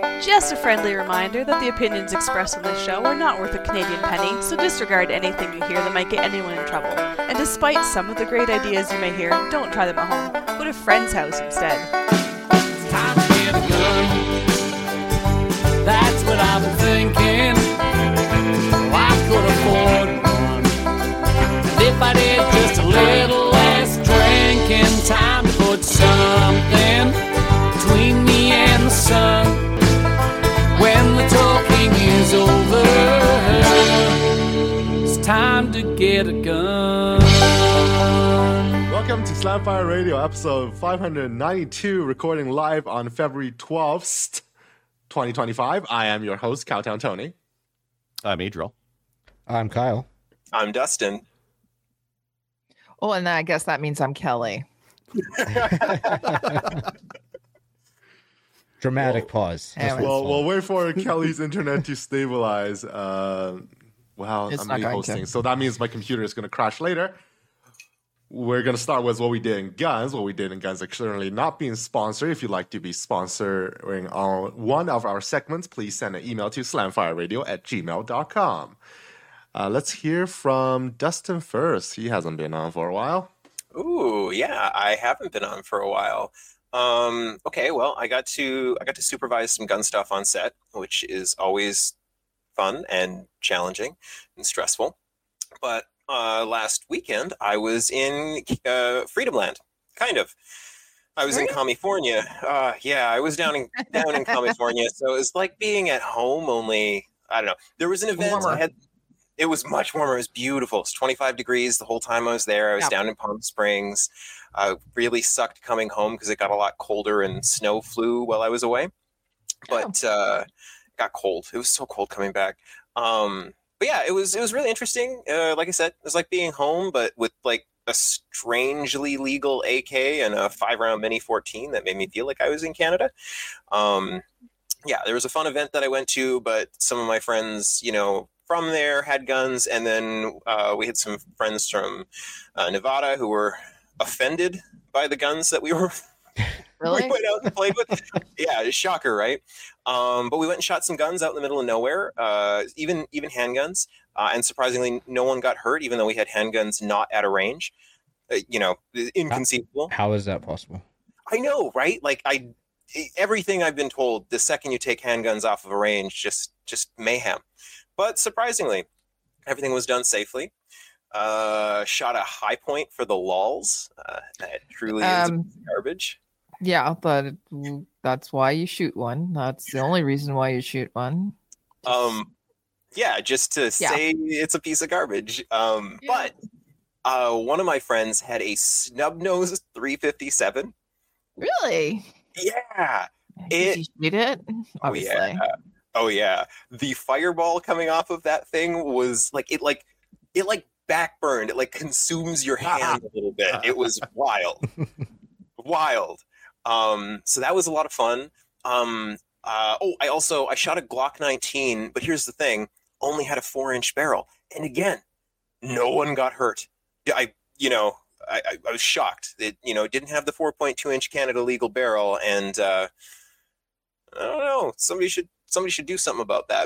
Just a friendly reminder that the opinions expressed on this show are not worth a Canadian penny, so disregard anything you hear that might get anyone in trouble. And despite some of the great ideas you may hear, don't try them at home. Go to a friend's house instead. It's time to get a gun. That's what I've been thinking. Well, I could afford one. And if I did just a little less drinking, time to put something between me and the sun. When the talking is over, it's time to get a gun. Welcome to Slamfire Radio, episode 592, recording live on February 12th, 2025. I am your host, Cowtown Tony. I'm Adriel. I'm Kyle. I'm Dustin. Oh, and I guess that means I'm Kelly. Dramatic pause. We'll wait for Kelly's internet to stabilize. It's I'm not going re-hosting, to. so that means my computer is going to crash later. We're going to start with what we did in guns. What we did in guns is currently not being sponsored. If you'd like to be sponsoring on one of our segments, please send an email to slamfireradio@gmail.com. Let's hear from Dustin first. He hasn't been on for a while. Ooh, yeah, I haven't been on for a while. Okay, well, I got to supervise some gun stuff on set, which is always fun and challenging and stressful. But last weekend, I was in Freedom Land, kind of. I was in California. Yeah, I was down in California, so it was like being at home. Only I don't know. There was an event. It was much warmer. It was beautiful. It's 25 degrees the whole time I was there. I was down in Palm Springs. Really sucked coming home because it got a lot colder and snow flew while I was away. But it got cold. It was so cold coming back. But yeah, it was really interesting. Like I said, it was like being home, but with like a strangely legal AK and a 5-round Mini 14 that made me feel like I was in Canada. Yeah, there was a fun event that I went to, but some of my friends, from there had guns, and then we had some friends from Nevada who were offended by the guns that we went out and played with. Yeah, shocker, right? But we went and shot some guns out in the middle of nowhere, even handguns, and surprisingly, no one got hurt, even though we had handguns not at a range. Inconceivable. How is that possible? I know, right? Like everything I've been told, the second you take handguns off of a range, just mayhem. But surprisingly, everything was done safely. Shot a high point for the lulls. That truly is garbage. Yeah, but that's why you shoot one. That's the only reason why you shoot one. Yeah, just to say it's a piece of garbage. But one of my friends had a snub-nosed 357. Really? Yeah. Did you shoot it? Obviously. Oh yeah. The fireball coming off of that thing was like it backburned. It like consumes your hand a little bit. It was wild. Wild. So that was a lot of fun. I shot a Glock 19, but here's the thing, only had a 4-inch barrel. And again, no one got hurt. I was shocked. It, didn't have the 4.2-inch Canada legal barrel, and I don't know. Somebody should do something about that.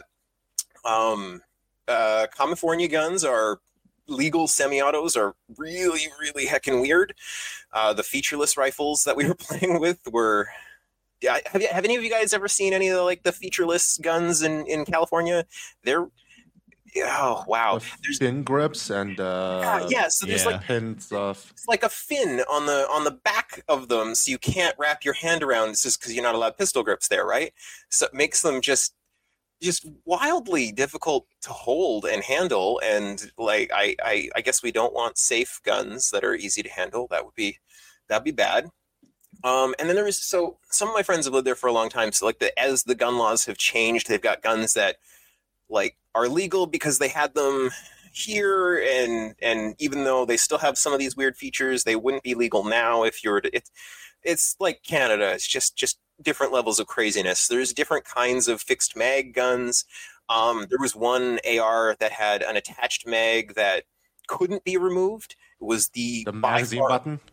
California guns are legal. Semi-autos are really, really heckin' weird. The featureless rifles that we were playing with were. Have any of you guys ever seen any of the featureless guns in California? They're. Oh wow! There's fin grips and so there's like pin stuff. It's like a fin on the back of them, so you can't wrap your hand around. This is because you're not allowed pistol grips there, right? So it makes them just wildly difficult to hold and handle. And like I guess we don't want safe guns that are easy to handle. That'd be bad. And then there was some of my friends have lived there for a long time. So as the gun laws have changed, they've got guns that are legal because they had them here, and even though they still have some of these weird features, they wouldn't be legal now if you were to. It's like Canada. It's just different levels of craziness. There's different kinds of fixed mag guns. There was one AR that had an attached mag that couldn't be removed. It was the magazine button.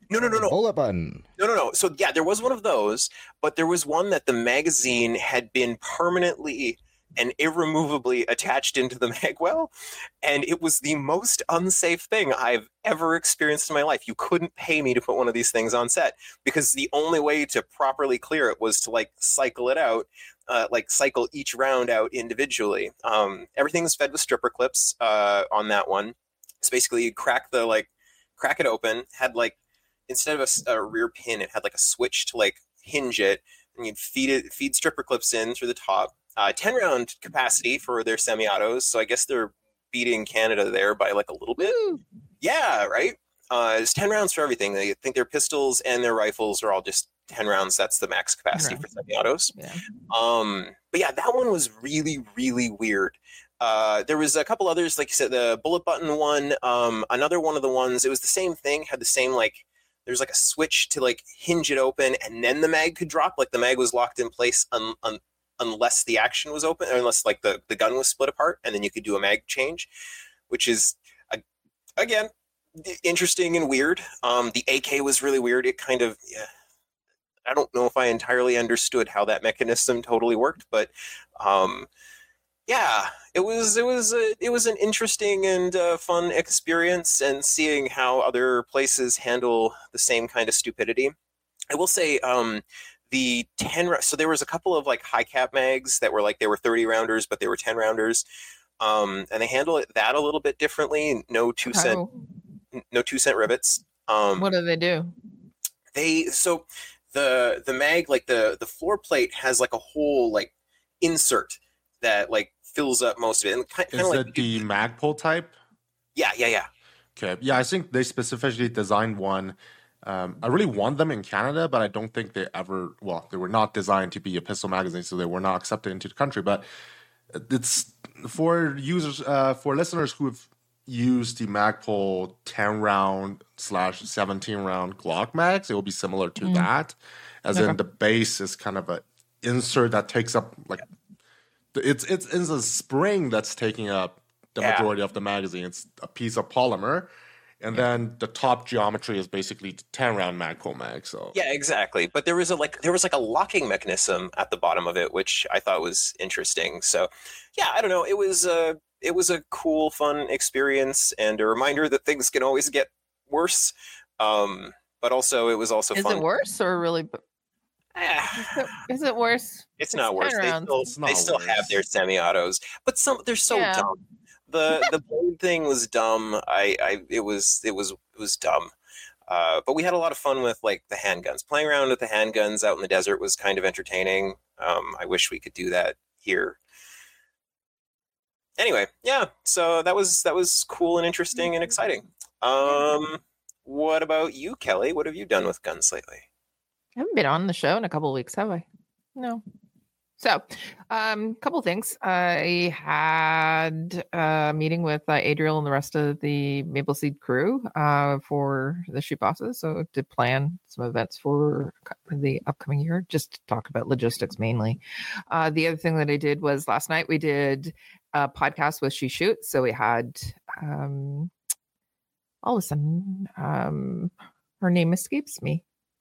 No. Bullet button. No. So yeah, there was one of those, but there was one that the magazine had been permanently and irremovably attached into the magwell, and it was the most unsafe thing I've ever experienced in my life. You couldn't pay me to put one of these things on set because the only way to properly clear it was to like cycle it out, like cycle each round out individually. Everything's fed with stripper clips on that one. It's basically you crack it open, had like instead of a rear pin, it had like a switch to like hinge it, and you'd feed stripper clips in through the top. 10 round capacity for their semi-autos, so I guess they're beating Canada there by like a little bit. Woo. Yeah, right. It's 10 rounds for everything. They think their pistols and their rifles are all just 10 rounds. That's the max capacity for semi-autos. Yeah. But yeah, that one was really, really weird. There was a couple others, like you said, the bullet button one. Another one of the ones, it was the same thing, had the same like, there's like a switch to like hinge it open, and then the mag could drop. Like the mag was locked in place unless the action was open, or unless like the gun was split apart, and then you could do a mag change, which is again interesting and weird. The AK was really weird. It kind of, I don't know if I entirely understood how that mechanism totally worked, but yeah, it was an interesting and fun experience, and seeing how other places handle the same kind of stupidity. I will say, the 10, so there was a couple of like high cap mags that were like, they were 30 rounders, but they were 10 rounders. And they handle that a little bit differently. No 2 cent rivets. What do they do? So the mag, like the floor plate has like a whole like insert that like fills up most of it. And kind Is of like it the Magpul type? Yeah. Okay. Yeah, I think they specifically designed one. I really want them in Canada, but I don't think they were not designed to be a pistol magazine, so they were not accepted into the country. But it's for users, for listeners who have used the Magpul 10 round / 17 round Glock mags, it will be similar to that. As in the base is kind of an insert that takes up like it's a spring that's taking up the majority of the magazine. It's a piece of polymer. And then the top geometry is basically 10 round Magpul mag. So yeah, exactly. But there was a locking mechanism at the bottom of it, which I thought was interesting. So yeah, I don't know. It was a cool, fun experience, and a reminder that things can always get worse. But also, it was also fun. Is it worse or really? Is it worse? It's not worse. They still worse. have their semi-autos, but they're so dumb. The blade thing was dumb. It was dumb. But we had a lot of fun with like the handguns. Playing around with the handguns out in the desert was kind of entertaining. I wish we could do that here. Anyway, yeah. So that was cool and interesting and exciting. What about you, Kelly? What have you done with guns lately? I haven't been on the show in a couple of weeks, have I? No. So, couple things. I had a meeting with Adriel and the rest of the Maple Seed crew for the Shoot Bosses. So to plan some events for the upcoming year, just to talk about logistics mainly. The other thing that I did was last night we did a podcast with She Shoots. So we had all of a sudden her name escapes me.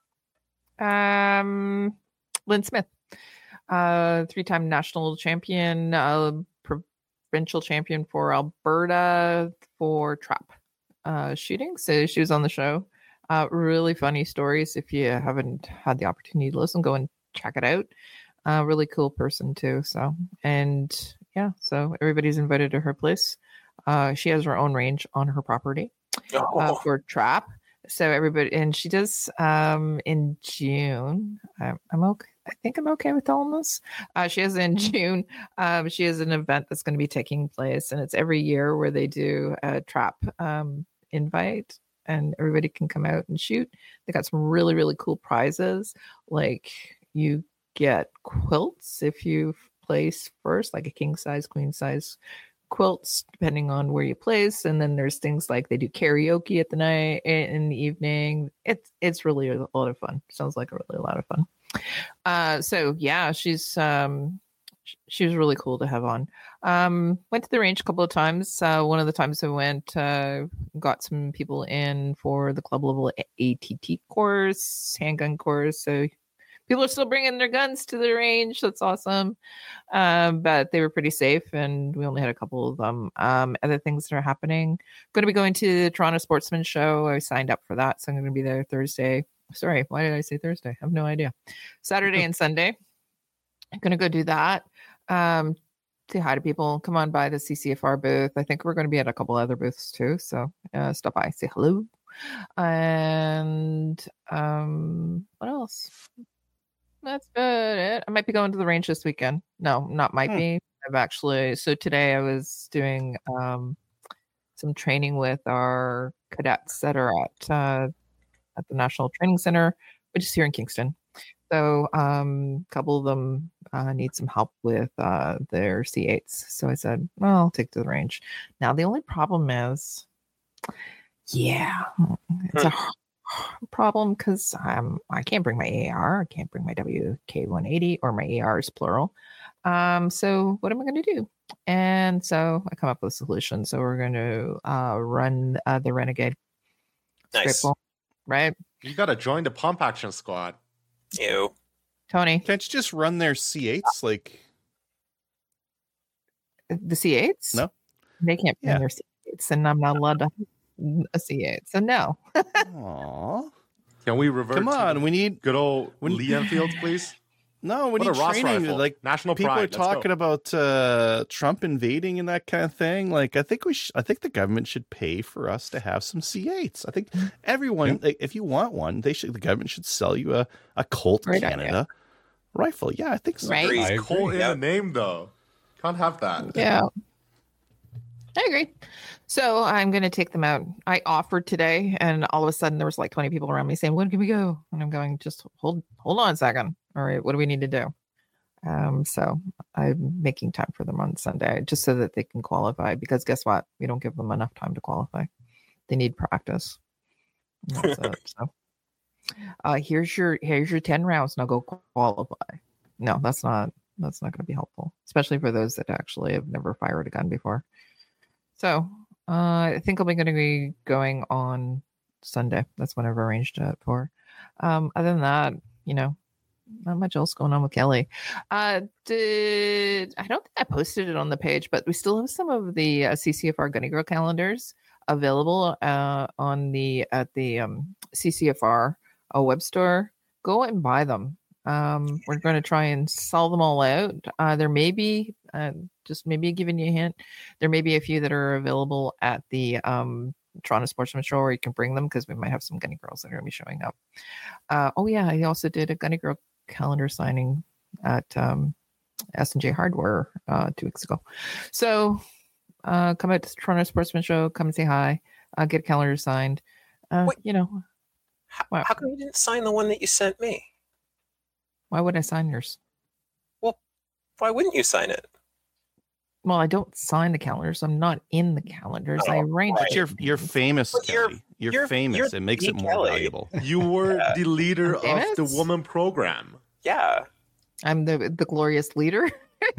Lynn Smith. 3-time national champion, provincial champion for Alberta for trap shooting. So she was on the show. Really funny stories. If you haven't had the opportunity to listen, go and check it out. Really cool person too. So, and yeah, so everybody's invited to her place. She has her own range on her property for trap. So everybody, and she does in June. I'm okay. I think I'm okay with telling this. She has in June. She has an event that's going to be taking place, and it's every year where they do a trap invite, and everybody can come out and shoot. They got some really, really cool prizes. Like you get quilts if you place first, like a king size, queen size quilts, depending on where you place. And then there's things like they do karaoke at the night in the evening. It's really a lot of fun. Sounds like a lot of fun. So yeah, she's she was really cool to have on. Went to the range a couple of times. One of the times I went, got some people in for the club level ATT course, handgun course. So people are still bringing their guns to the range. That's awesome. But they were pretty safe, and we only had a couple of them. Other things that are happening. Going to be going to the Toronto Sportsman Show. I signed up for that, so I'm going to be there Thursday. Sorry, why did I say Thursday? I have no idea. Saturday and Sunday. I'm going to go do that. Say hi to people. Come on by the CCFR booth. I think we're going to be at a couple other booths too. So stop by, say hello. And what else? That's about it. I might be going to the range this weekend. No, not might be. I've actually. So today I was doing some training with our cadets that are at the National Training Center, which is here in Kingston. So a couple of them need some help with their C8s. So I said, well, I'll take to the range. Now, the only problem is, it's a problem because I can't bring my AR. I can't bring my WK-180 or my ARs, plural. So what am I going to do? And so I come up with a solution. So we're going to run the Renegade. Nice. Right? You got to join the pump action squad. Ew. Tony, Can't you just run their C8s? Like, the C8s? No. They can't bring Yeah. their C8s, and I'm not allowed to have a C8. So no. aw. Can we revert? Come to on, the we need good old we- Lee Enfield, please. no, we What need a Ross training. rifle. Like, National people pride. are Let's go. talking about Trump invading and that kind of thing. Like, I think the government should pay for us to have some C8s. I think everyone, like, if you want one, the government should sell you a Colt Great Canada rifle. Yeah, I think so. Right? Agreed. I agree. Colt in Yeah. the name, though. Can't have that. Yeah. I agree. So I'm going to take them out. I offered today, and all of a sudden there was like 20 people around me saying, when can we go? And I'm going, just hold on a second. All right, what do we need to do? So I'm making time for them on Sunday just so that they can qualify, because guess what? We don't give them enough time to qualify. They need practice. And that's it. So here's your 10 rounds. Now go qualify. No, that's not going to be helpful, especially for those that actually have never fired a gun before. So I think I'm going to be going on Sunday. That's what I've arranged it for. Other than that, not much else going on with Kelly. I don't think I posted it on the page, but we still have some of the CCFR Gunny Girl calendars available at the CCFR web store. Go and buy them. We're going to try and sell them all out. There may be, just maybe giving you a hint, there may be a few that are available at the Toronto Sportsman Show, where you can bring them, because we might have some Gunny Girls that are going to be showing up. I also did a Gunny Girl calendar signing at S&J Hardware 2 weeks ago. So come out to the Toronto Sportsman Show, come and say hi, get a calendar signed. Wait. Wow. How come you didn't sign the one that you sent me? Why would I sign yours? Why wouldn't you sign it? Well, I don't sign the calendars. I'm not in the calendars. I Oh, arrange right. it. But you're famous, But Kelly. You're famous. It makes it more Kelly. valuable. You were the leader of the Famous? woman program. Yeah. I'm the glorious leader.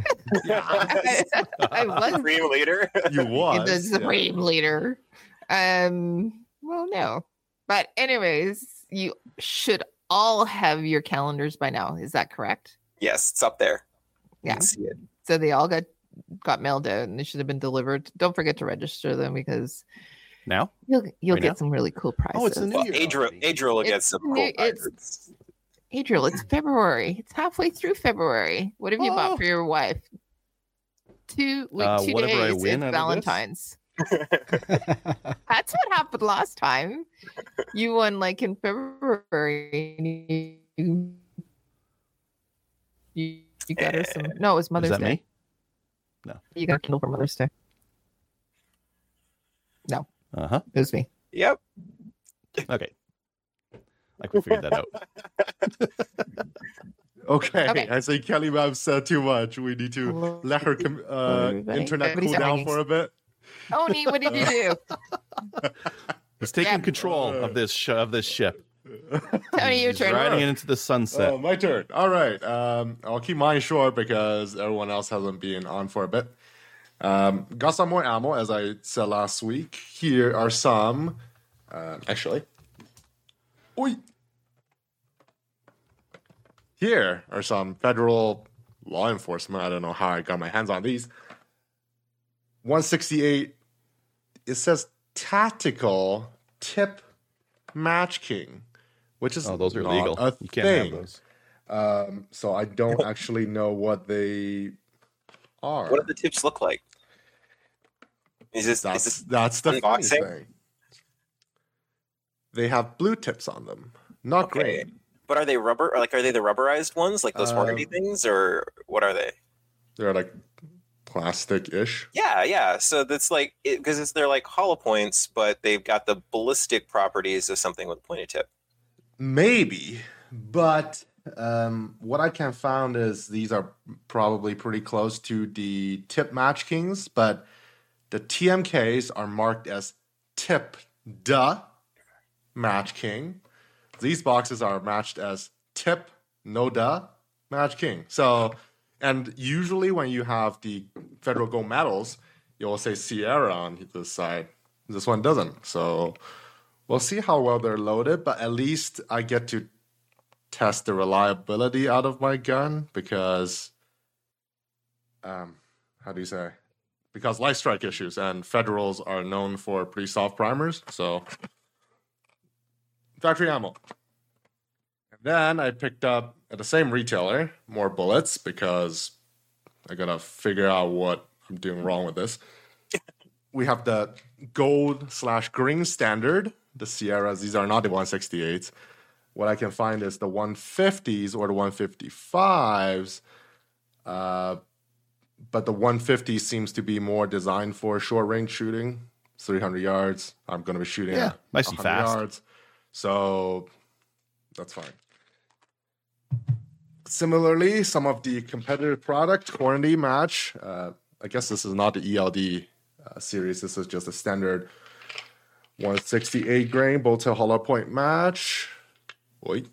I was Supreme leader. You was. the supreme leader. Well, no. But anyways, you should all have your calendars by now. Is that correct? Yes, it's up there. You Yeah. can see it. So they all got mailed out, and they should have been delivered. Don't forget to register them, because Now? you'll Right get now? some really cool prizes. Oh, it's the new Well, year. Adriel will get It's some new- cool it's- prizes. Adriel, it's February. It's halfway through February. What have you Oh. bought for your wife? 2 whatever I days. win It's out of this? Valentine's. That's what happened last time. You won like in February. And you got her some. No, it was Is Mother's that Day. me? You got a Kindle for Mother's Day. Uh-huh. It was me. Yep. Okay. I can figure that out. Okay. Okay. I say Kelly Ma'am said too much. We need to Hello, let her everybody. internet Everybody's cool down ringing. for a bit. Oni, what did you do? He's taking Yeah. control of this ship. Tony, your He's turn. riding it into the sunset. Oh, my turn. All right. I'll keep mine short because everyone else hasn't been on for a bit. Got some more ammo, as I said last week. Here are some. Actually. Oi. Here are some federal law enforcement. I don't know how I got my hands on these. 168. It says tactical tip Match King, which is Oh, those are not illegal. a You can't thing. have those. So I don't actually know what they are. What do the tips look like? Is this That's the funny unboxing? thing. They have blue tips on them, not Okay. green. But are they rubber? Or like, are they the rubberized ones, like those Hornady things, or what are they? They're like plastic-ish. Yeah. So that's like because they're like hollow points, but they've got the ballistic properties of something with a pointed tip. Maybe, but what I can found is these are probably pretty close to the tip Match Kings, but the TMKs are marked as tip the Match King. These boxes are matched as tip no da Match King. So, and usually when you have the federal gold medals, you'll say Sierra on this side. This one doesn't. So we'll see how well they're loaded, but at least I get to test the reliability out of my gun because, how do you say? Because light strike issues and federals are known for pretty soft primers. So factory ammo. And then I picked up at the same retailer more bullets because I gotta figure out what I'm doing wrong with this. We have the gold/green standard, the Sierras. These are not the 168s. What I can find is the 150s or the 155s. But the 150 seems to be more designed for short range shooting, 300 yards. I'm going to be shooting at nice and 100 fast. yards. So that's fine. Similarly, some of the competitive product, Hornady Match. I guess this is not the ELD series. This is just a standard 168 grain bolt-tail hollow point match. Wait.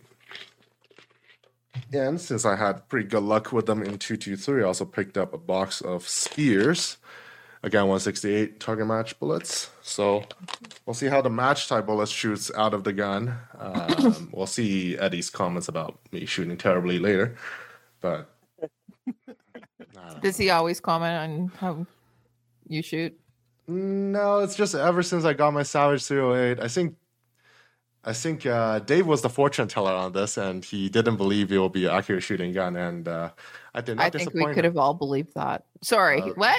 And since I had pretty good luck with them in 223, I also picked up a box of spears. Again, 168 target match bullets. So we'll see how the match type bullet shoots out of the gun. We'll see Eddie's comments about me shooting terribly later. But Does he always comment on how you shoot? no, it's just ever since I got my Savage 308. I think Dave was the fortune teller on this, and he didn't believe it will be an accurate shooting gun, and I did not I think we disappoint could him. have all believed that. Sorry, what?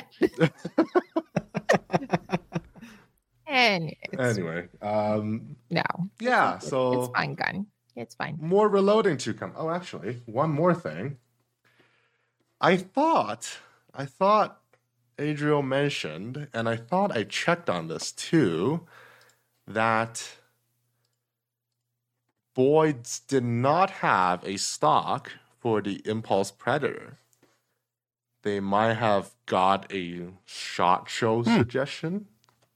Anyway, No, yeah, it's so fine, gun. It's fine. more reloading to come. Oh, actually, one more thing. I thought Adriel mentioned, and I thought I checked on this too, that Boyd's did not have a stock for the Impulse Predator. They might have got a SHOT Show suggestion.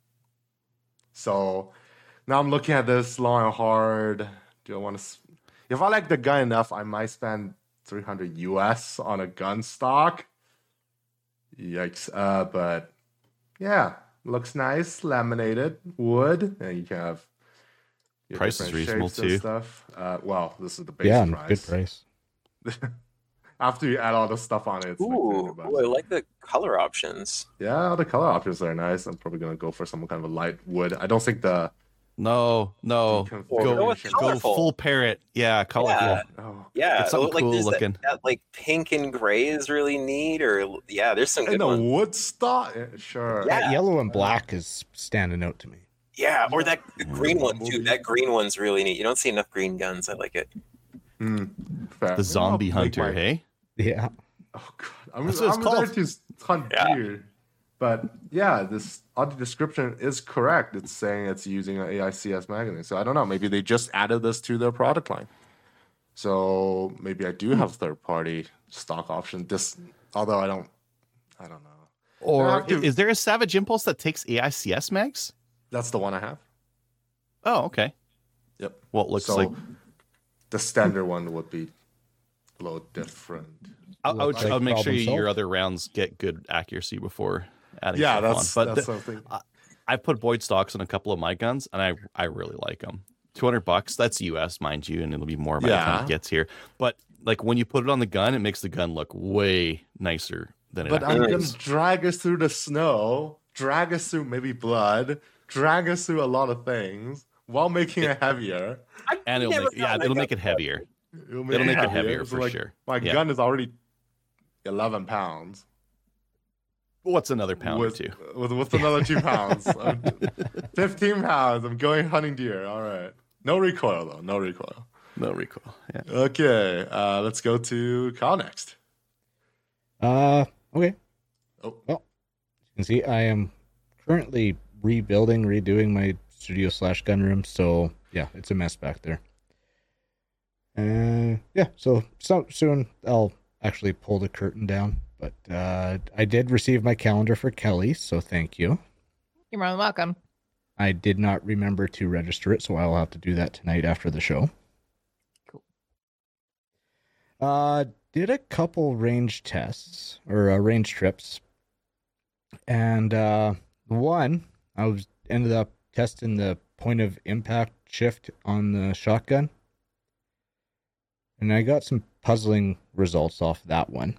So now I'm looking at this long and hard. Do I want to? If I like the gun enough, I might spend $300 US on a gun stock. Yikes! But yeah, looks nice, laminated wood, and you can have your Price is different reasonable, shapes and too. Stuff. Well, this is the base Yeah, price. good price. After you add all the stuff on it, it's like Ooh, $300. I like the color options. Yeah, the color options are nice. I'm probably gonna go for some kind of a light wood. I don't think the No. Go with Go colorful. full parrot. Yeah, colorful. Yeah. oh. Yeah, It's something cool there's looking. That, like pink and gray is really neat. Or yeah, there's some And good the ones. wood stock, sure. Yeah. That yellow and black is standing out to me. Yeah, or that green one too. Movie. That green one's really neat. You don't see enough green guns. I like it. Fair. The zombie I'll make hunter, my- hey? Yeah. Oh god, I'm That's what it's there called. to hunt Yeah. deer. But yeah, this audio description is correct. It's saying it's using an AICS magazine. So I don't know. Maybe they just added this to their product line. So maybe I do have third party stock option. This, although I don't know. Or have to- is there a Savage Impulse that takes AICS mags? That's the one I have. Oh, okay. Yep. Well, it looks So like the standard one would be a little different. I would like make sure problem your solved. other rounds get good accuracy before adding Yeah, stuff on. But that's something. I put Boyd stocks on a couple of my guns, and I really like them. $200, that's US, mind you, and it'll be more by the time Yeah. it gets here. But like when you put it on the gun, it makes the gun look way nicer than it But I'm actually gonna is. drag us through the snow, drag us through maybe blood, drag us through a lot of things while making it heavier. And it'll make it heavier. It'll make it heavier So, for like, sure. My Yeah. gun is already 11 pounds. What's another pound or with, two? with another 2 pounds. 15 pounds. I'm going hunting deer. All right. No recoil though. No recoil. No recoil. Yeah. Okay. Let's go to Kyle next. Okay. Oh. Well, as you can see, I am currently redoing my studio / gun room. So yeah, it's a mess back there. Yeah. So soon I'll actually pull the curtain down. But I did receive my calendar for Kelly, so thank you. You're more than welcome. I did not remember to register it, so I'll have to do that tonight after the show. Cool. Did a couple range tests or range trips, and one I ended up testing the point of impact shift on the shotgun, and I got some puzzling results off that one.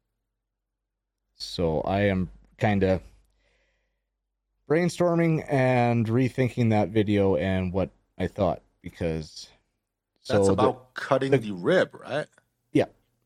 So I am kind of brainstorming and rethinking that video and what I thought, because That's about cutting the rib, right? yeah.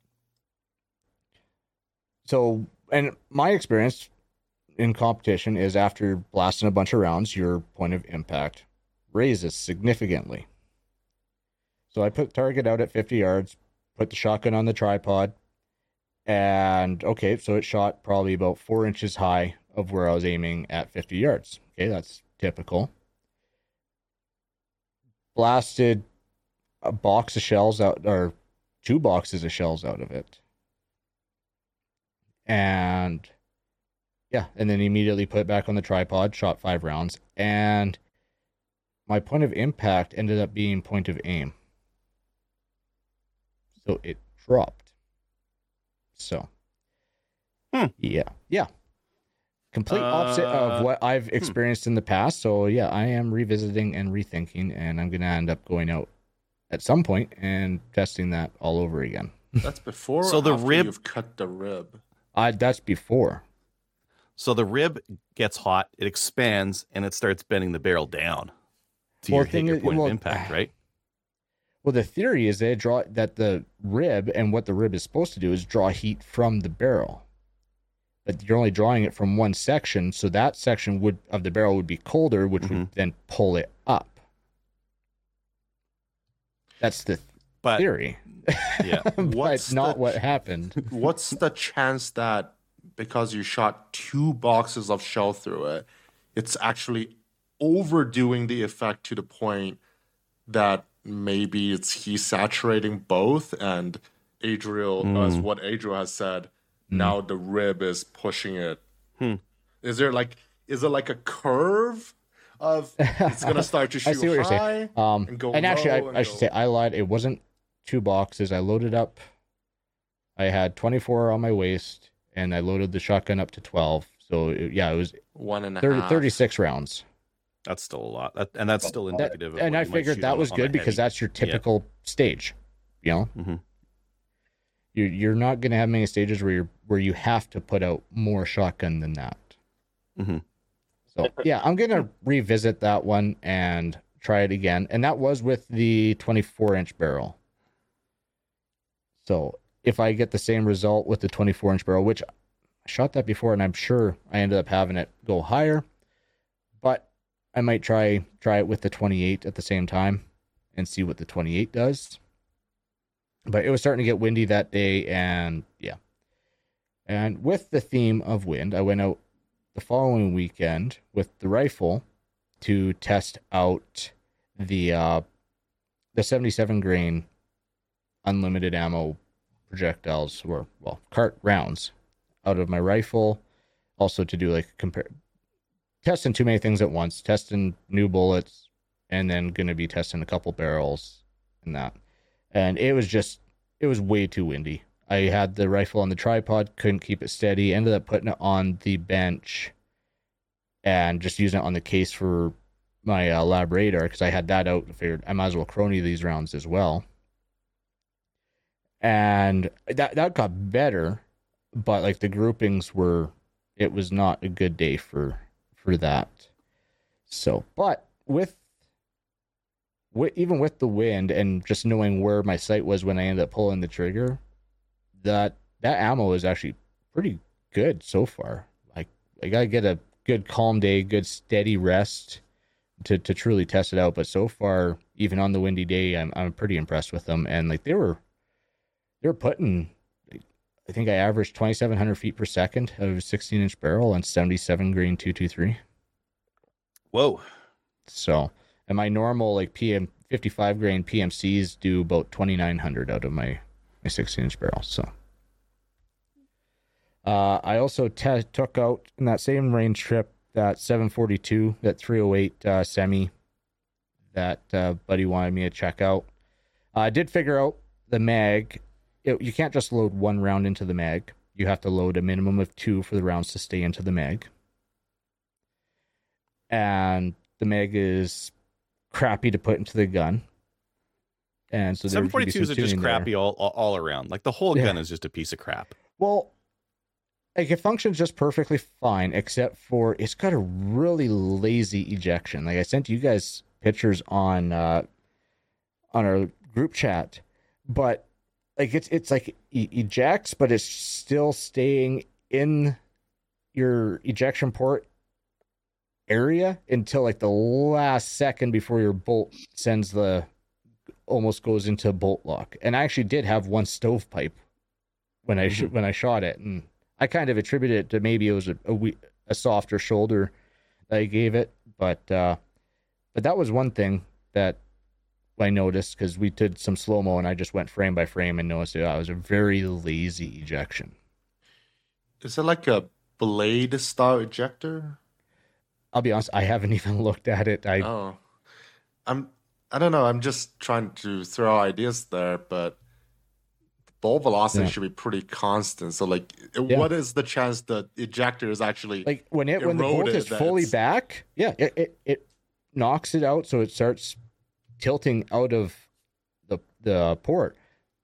So, and my experience in competition is after blasting a bunch of rounds, your point of impact raises significantly. So I put target out at 50 yards, put the shotgun on the tripod, and okay, so it shot probably about 4 inches high of where I was aiming at 50 yards. Okay, that's typical. Blasted a box of shells out, or 2 boxes of shells out of it. And yeah, and then immediately put it back on the tripod, shot 5 rounds, and my point of impact ended up being point of aim. So it dropped. So, yeah. Complete opposite of what I've experienced in the past. So yeah, I am revisiting and rethinking, and I'm going to end up going out at some point and testing that all over again. That's before So or the after rib- you've cut the rib. That's before. So the rib gets hot, it expands, and it starts bending the barrel down to Well, hit thing your is- point well, of impact, right? Well, the theory is that the rib, and what the rib is supposed to do is draw heat from the barrel. But you're only drawing it from one section, so that section of the barrel would be colder, which would then pull it up. That's the But theory. yeah, What's but not the- what happened. What's the chance that because you shot 2 boxes of shell through it, it's actually overdoing the effect to the point that maybe it's heat saturating both, and Adriel, as what Adriel has said, now the rib is pushing it. Is it like a curve of it's gonna start to shoot I see what you're high saying. and go And actually, low and I should go- say I lied. It wasn't 2 boxes. I loaded up. I had 24 on my waist, and I loaded the shotgun up to 12. So it was 1.5. 36 rounds. that's still a lot, and that's still indicative. And I figured that was good because that's your typical stage. You know, Mhm. you're not going to have many stages where you have to put out more shotgun than that. Mhm. So yeah, I'm going to revisit that one and try it again. And that was with the 24-inch barrel. So if I get the same result with the 24-inch barrel, which I shot that before, and I'm sure I ended up having it go higher, but I might try it with the 28 at the same time and see what the 28 does. But it was starting to get windy that day, and yeah. And with the theme of wind, I went out the following weekend with the rifle to test out the 77 grain unlimited ammo projectiles, or cart rounds out of my rifle. Also to do like testing too many things at once, testing new bullets and then going to be testing a couple barrels and that. And it was way too windy. I had the rifle on the tripod, couldn't keep it steady, ended up putting it on the bench and just using it on the case for my lab radar, because I had that out. I figured I might as well crony these rounds as well. And that got better, but like the groupings it was not a good day for that. So, but even with the wind and just knowing where my sight was when I ended up pulling the trigger, that ammo is actually pretty good so far. Like, I gotta get a good calm day, good steady rest to truly test it out. But so far, even on the windy day, I'm pretty impressed with them. And like they were putting, I think I averaged 2,700 feet per second out of a 16-inch barrel on 77 grain 223. Whoa. So, and my normal like 55 grain PMCs do about 2,900 out of my 16-inch barrel. So, I also took out in that same range trip that 742, that 308 semi that buddy wanted me to check out. I did figure out the mag. You can't just load one round into the mag. You have to load a minimum of 2 for the rounds to stay into the mag. And the mag is crappy to put into the gun. And so 742s are just crappy all around. Like the whole gun is just a piece of crap. Well, like it functions just perfectly fine, except for it's got a really lazy ejection. Like I sent you guys pictures on our group chat, but like it's like ejects, but it's still staying in your ejection port area until like the last second before your bolt almost goes into bolt lock. And I actually did have one stovepipe when I shot it, and I kind of attributed it to maybe it was a softer shoulder that I gave it, but that was one thing that I noticed, because we did some slow-mo and I just went frame by frame and noticed it was a very lazy ejection. Is it like a blade style ejector? I'll be honest, I haven't even looked at it. I don't know. I'm just trying to throw ideas there, but bolt velocity should be pretty constant. So, like, what is the chance that ejector is actually like when the bolt is fully back? Yeah, it knocks it out, so it starts tilting out of the port,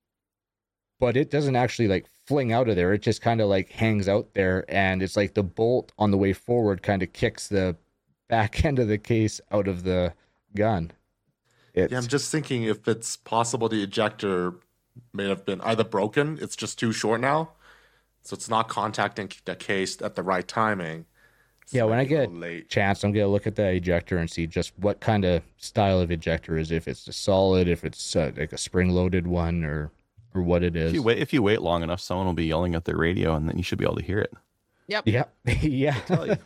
but it doesn't actually like fling out of there. It just kind of like hangs out there, and it's like the bolt on the way forward kind of kicks the back end of the case out of the gun. I'm just thinking if it's possible the ejector may have been either broken, it's just too short now, so it's not contacting the case at the right timing. Yeah, when I get a chance, I'm going to look at the ejector and see just what kind of style of ejector is, if it's a solid, if it's like a spring-loaded one, or what it is. If you wait long enough, someone will be yelling at their radio, and then you should be able to hear it. Yep. Yeah. Yeah.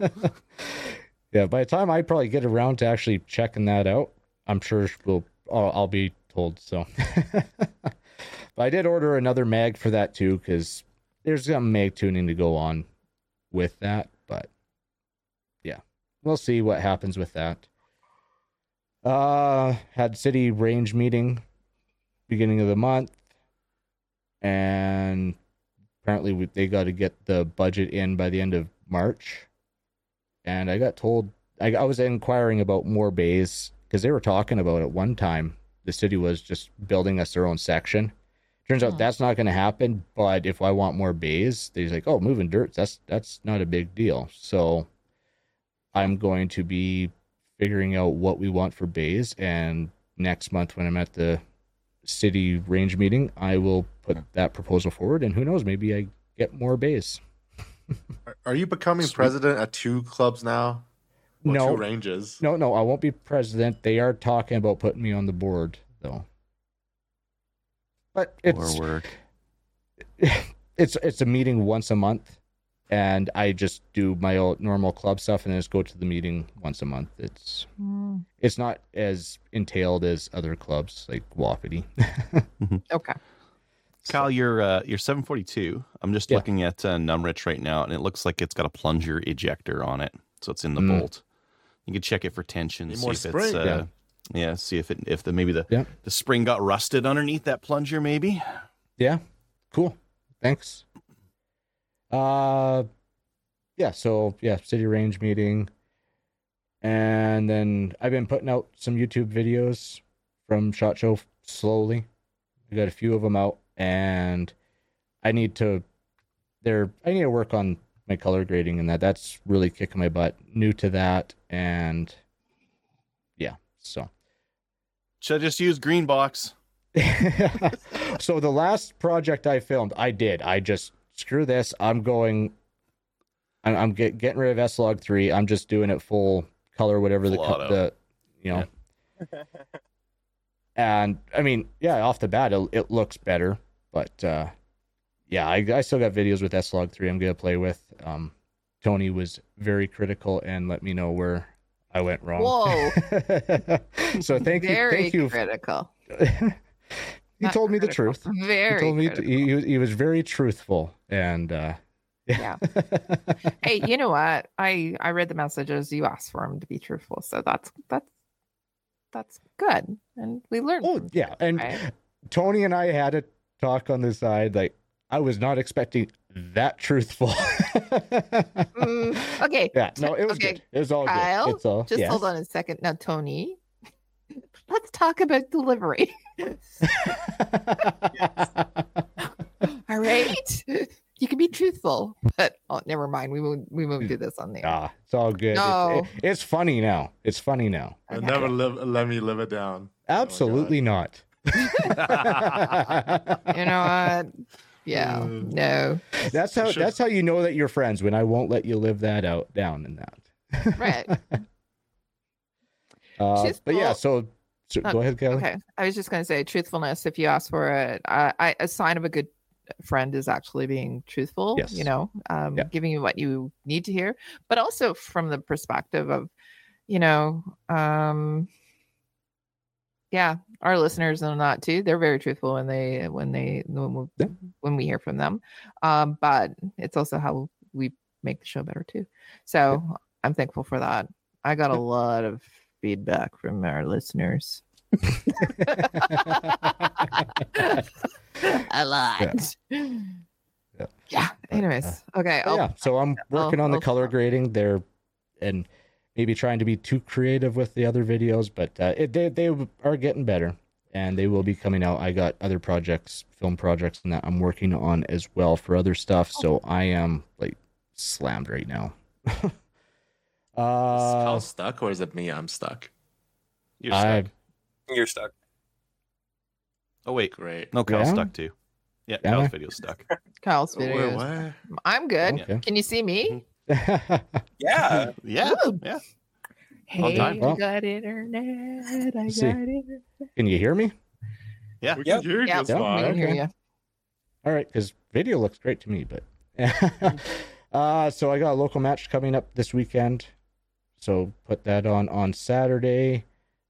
Yeah, by the time I probably get around to actually checking that out, I'm sure I'll be told so. But I did order another mag for that too, because there's some mag tuning to go on with that. But yeah, we'll see what happens with that. Had city range meeting beginning of the month, and apparently they got to get the budget in by the end of March. And I got told, I was inquiring about more bays, because they were talking about at one time the city was just building us their own section. Turns out that's not going to happen, but if I want more bays, they're like, oh, moving dirt, that's not a big deal. So I'm going to be figuring out what we want for bays, and next month when I'm at the city range meeting, I will put that proposal forward, and who knows, maybe I get more bays. Are you becoming president at 2 clubs now? Or no 2 ranges? No, I won't be president. They are talking about putting me on the board, though. But it's More work. It's a meeting once a month, and I just do my old normal club stuff and then just go to the meeting once a month. It's not as entailed as other clubs like Wapiti. Okay. Kyle, your 742. I'm just looking at Numrich right now, and it looks like it's got a plunger ejector on it, so it's in the bolt. You can check it for tension, Need see more if spring. Yeah, see if maybe the Yeah. the spring got rusted underneath that plunger, maybe. Yeah, cool. Thanks. City range meeting. And then I've been putting out some YouTube videos from SHOT Show slowly. I got a few of them out, and I need to work on my color grading, and that's really kicking my butt. New to that, and yeah, so. Should I just use green box? So the last project I filmed, I just screw this. I'm getting rid of S-Log 3. I'm just doing it full color, whatever the And I mean, yeah, off the bat, it looks better, but I still got videos with S-Log 3 I'm gonna play with. Tony was very critical and let me know where I went wrong. Whoa. So thank you. Critical. He told me the truth. Very He told me critical. he was very truthful, and Yeah. Hey, you know what? I read the messages. You asked for him to be truthful, so that's good, and we learned. Oh yeah, and right? Tony and I had a talk on the side. Like, I was not expecting that truthful. Okay. Yeah, no, it was Okay. good. It was all Kyle, good. It's all just yes. hold on a second. Now, Tony, let's talk about delivery. All right. You can be truthful, but never mind. We won't do this on the air. It's all good. No. It's funny now. It's funny now. And never let me live it down. Absolutely not. You know what? Yeah. No. That's how you know that you're friends, when I won't let you live that down in that. Right. But yeah, so go ahead, Kelly. Okay. I was just going to say truthfulness. If you ask for it, a sign of a good friend is actually being truthful. Yes. Giving you what you need to hear, but also from the perspective of, our listeners and that too. They're very truthful when we hear from them. But it's also how we make the show better too. So I'm thankful for that. I got a lot of feedback from our listeners. A lot. Yeah. Anyways. Okay. So I'm working on the color grading there, and maybe trying to be too creative with the other videos, but they are getting better, and they will be coming out. I got other film projects, and that I'm working on as well for other stuff. So I am like slammed right now. Is Kyle stuck, or is it me? I'm stuck. You're stuck. You're stuck. Oh wait, Great. no, Kyle's Yeah? stuck too. Yeah, Yeah. Kyle's video's stuck. Kyle's Wait, videos. what? I'm good. Okay. Can you see me? Yeah. Yeah, Ooh. yeah. Hey, time. Well, I got internet. I let's see. got internet. Can you hear me? Yeah. We Yep. can hear you Yeah, just we fine. can hear Okay. you. All right, because video looks great to me, but so I got a local match coming up this weekend, so put that on Saturday.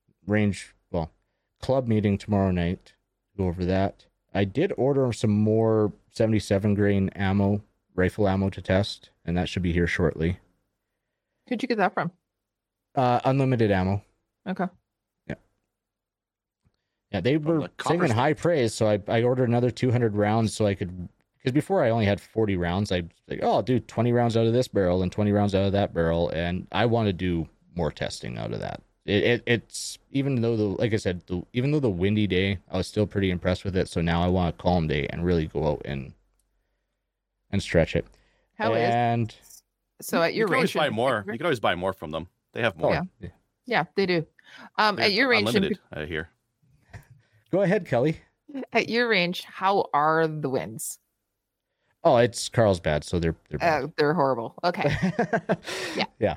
Club meeting tomorrow night. Go over that. I did order some more 77 grain rifle ammo to test, and that should be here shortly. Who'd you get that from? Unlimited ammo. Okay. Yeah, they were the copper singing stick. high praise, so I ordered another 200 rounds so I could, because before I only had 40 rounds. I was like, I'll do 20 rounds out of this barrel and 20 rounds out of that barrel, and I want to do more testing out of that. It's even though even though the windy day, I was still pretty impressed with it. So now I want a calm day and really go out and stretch it. How is and so at You your can always range? buy more. You can always buy more from them. They have more. Yeah, they do. At your range, Unlimited here. Go ahead, Kelly. at your range, how are the winds? Oh, it's Carlsbad, so they're bad. They're horrible. Okay. Yeah.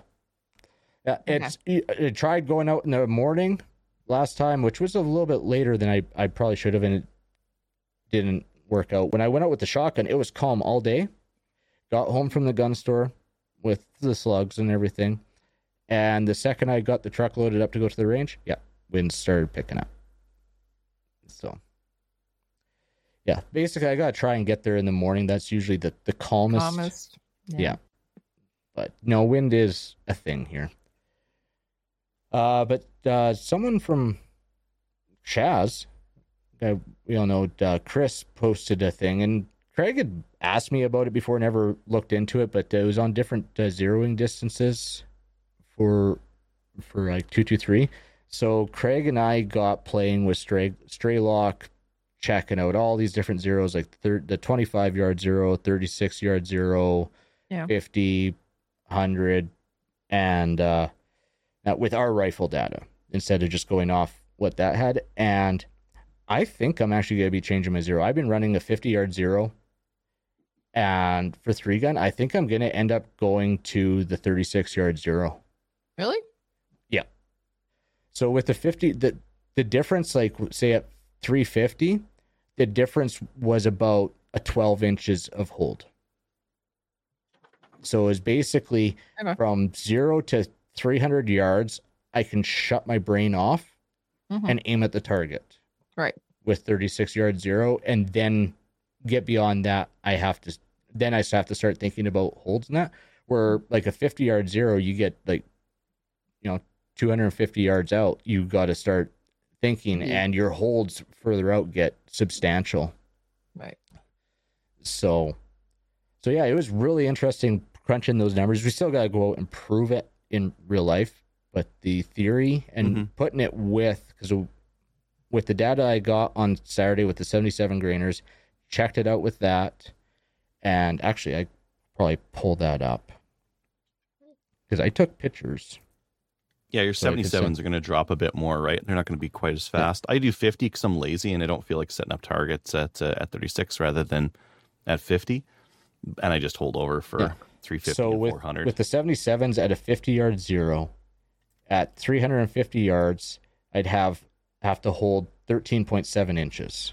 I tried going out in the morning last time, which was a little bit later than I probably should have, and it didn't work out. When I went out with the shotgun, it was calm all day. Got home from the gun store with the slugs and everything, and the second I got the truck loaded up to go to the range, winds started picking up. So, yeah, basically I gotta try and get there in the morning. That's usually the calmest. Yeah. But no, wind is a thing here. But someone from Chaz, we all know, Chris posted a thing, and Craig had asked me about it before, never looked into it, but it was on different zeroing distances for like 223. So Craig and I got playing with Straylock, checking out all these different zeros, like the 25-yard zero, 36-yard zero, 50, 100, and with our rifle data instead of just going off what that had. And I think I'm actually going to be changing my zero. I've been running a 50-yard zero, and for 3-gun, I think I'm going to end up going to the 36-yard zero. Really? Yeah. So with the 50, the difference, like say at 350, the difference was about a 12 inches of hold. So it was basically from 0 to 300 yards, I can shut my brain off and aim at the target. Right. With 36-yard zero, and then get beyond that, I have to start thinking about holds and that. Where like a 50-yard zero, you get like, 250 yards out, you got to start thinking, and your holds further out get substantial. Right. So yeah, it was really interesting crunching those numbers. We still got to go out and prove it in real life, but the theory and putting it with the data I got on Saturday with the 77 grainers, checked it out with that, and actually I probably pulled that up because I took pictures. Yeah, your 77s are going to drop a bit more, right? They're not going to be quite as fast. I do 50 because I'm lazy and I don't feel like setting up targets at 36 rather than at 50, and I just hold over for 350 so and with, 400. With the 77s at a 50-yard zero, at 350 yards, I'd have to hold 13.7 inches.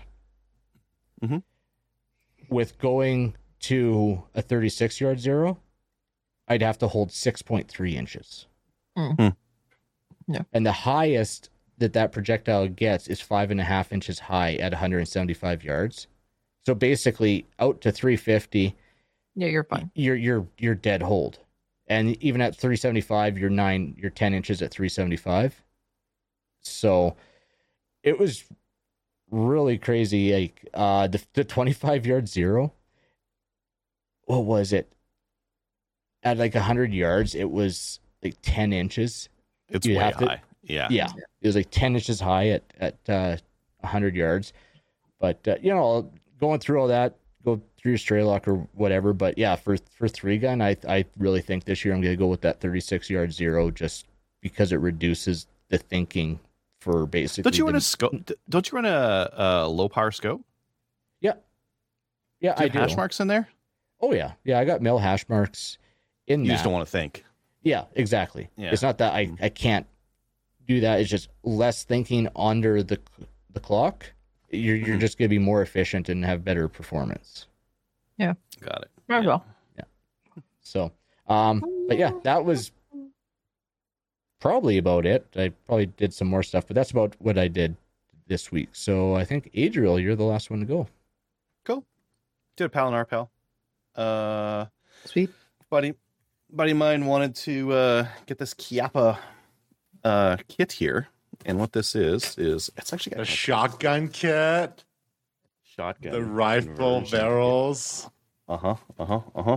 With going to a 36-yard zero, I'd have to hold 6.3 inches. Yeah. And the highest that projectile gets is 5.5 inches high at 175 yards. So basically, out to 350, yeah, you're fine. You're dead hold, and even at 375, you're 10 inches at 375. So it was really crazy. Like the 25-yard zero, what was it? At like 100 yards, it was like 10 inches. It's way high. Yeah. It was like 10 inches high at 100 yards. But going through all that, go through your Straylock or whatever. But yeah, for 3-gun, I really think this year I'm going to go with that 36-yard zero, just because it reduces the thinking for basically. Don't you run a scope? Don't you run a low power scope? Yeah. Yeah, I do. Hash marks in there? Oh yeah, I got mill hash marks in. You just don't want to think. Yeah, exactly. Yeah. It's not that I can't do that. It's just less thinking under the clock. You're just going to be more efficient and have better performance. Yeah. Got it. Very well. Yeah. So, but yeah, that was probably about it. I probably did some more stuff, but that's about what I did this week. So I think Adriel, you're the last one to go. Cool. Did a pal and our pal. Sweet. Buddy of mine wanted to get this Chiappa kit here, and what this is it's actually got a shotgun kit, shotgun, the rifle barrels. Ooh.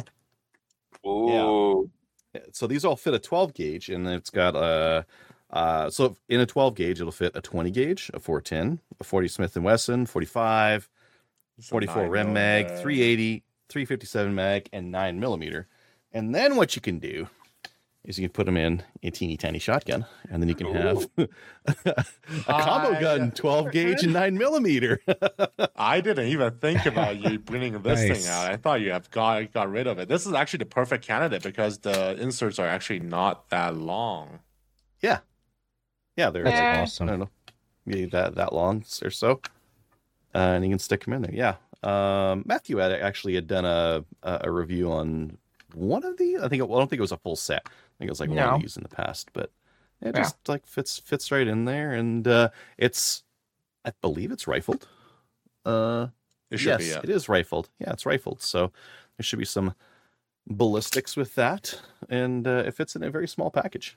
Yeah. So these all fit a 12 gauge, and it's got so in a 12 gauge it'll fit a 20 gauge, a 410, a 40 Smith & Wesson, 45, 44 Rem mag, 380, 357 mag, and 9mm. And then what you can do is you can put them in a teeny tiny shotgun, and then you can have a combo gun, 12 gauge and 9mm. I didn't even think about you bringing this thing out. I thought you have got rid of it. This is actually the perfect candidate because the inserts are actually not that long. Yeah, they're That's awesome. I don't know, maybe that long or so, and you can stick them in there. Yeah, Matthew had done a review on one of the. I don't think it was a full set. I think it was like one of these in the past, but it just like fits right in there, and I believe it's rifled. It should be. Yes, it is rifled. Yeah, it's rifled. So there should be some ballistics with that, and it fits in a very small package.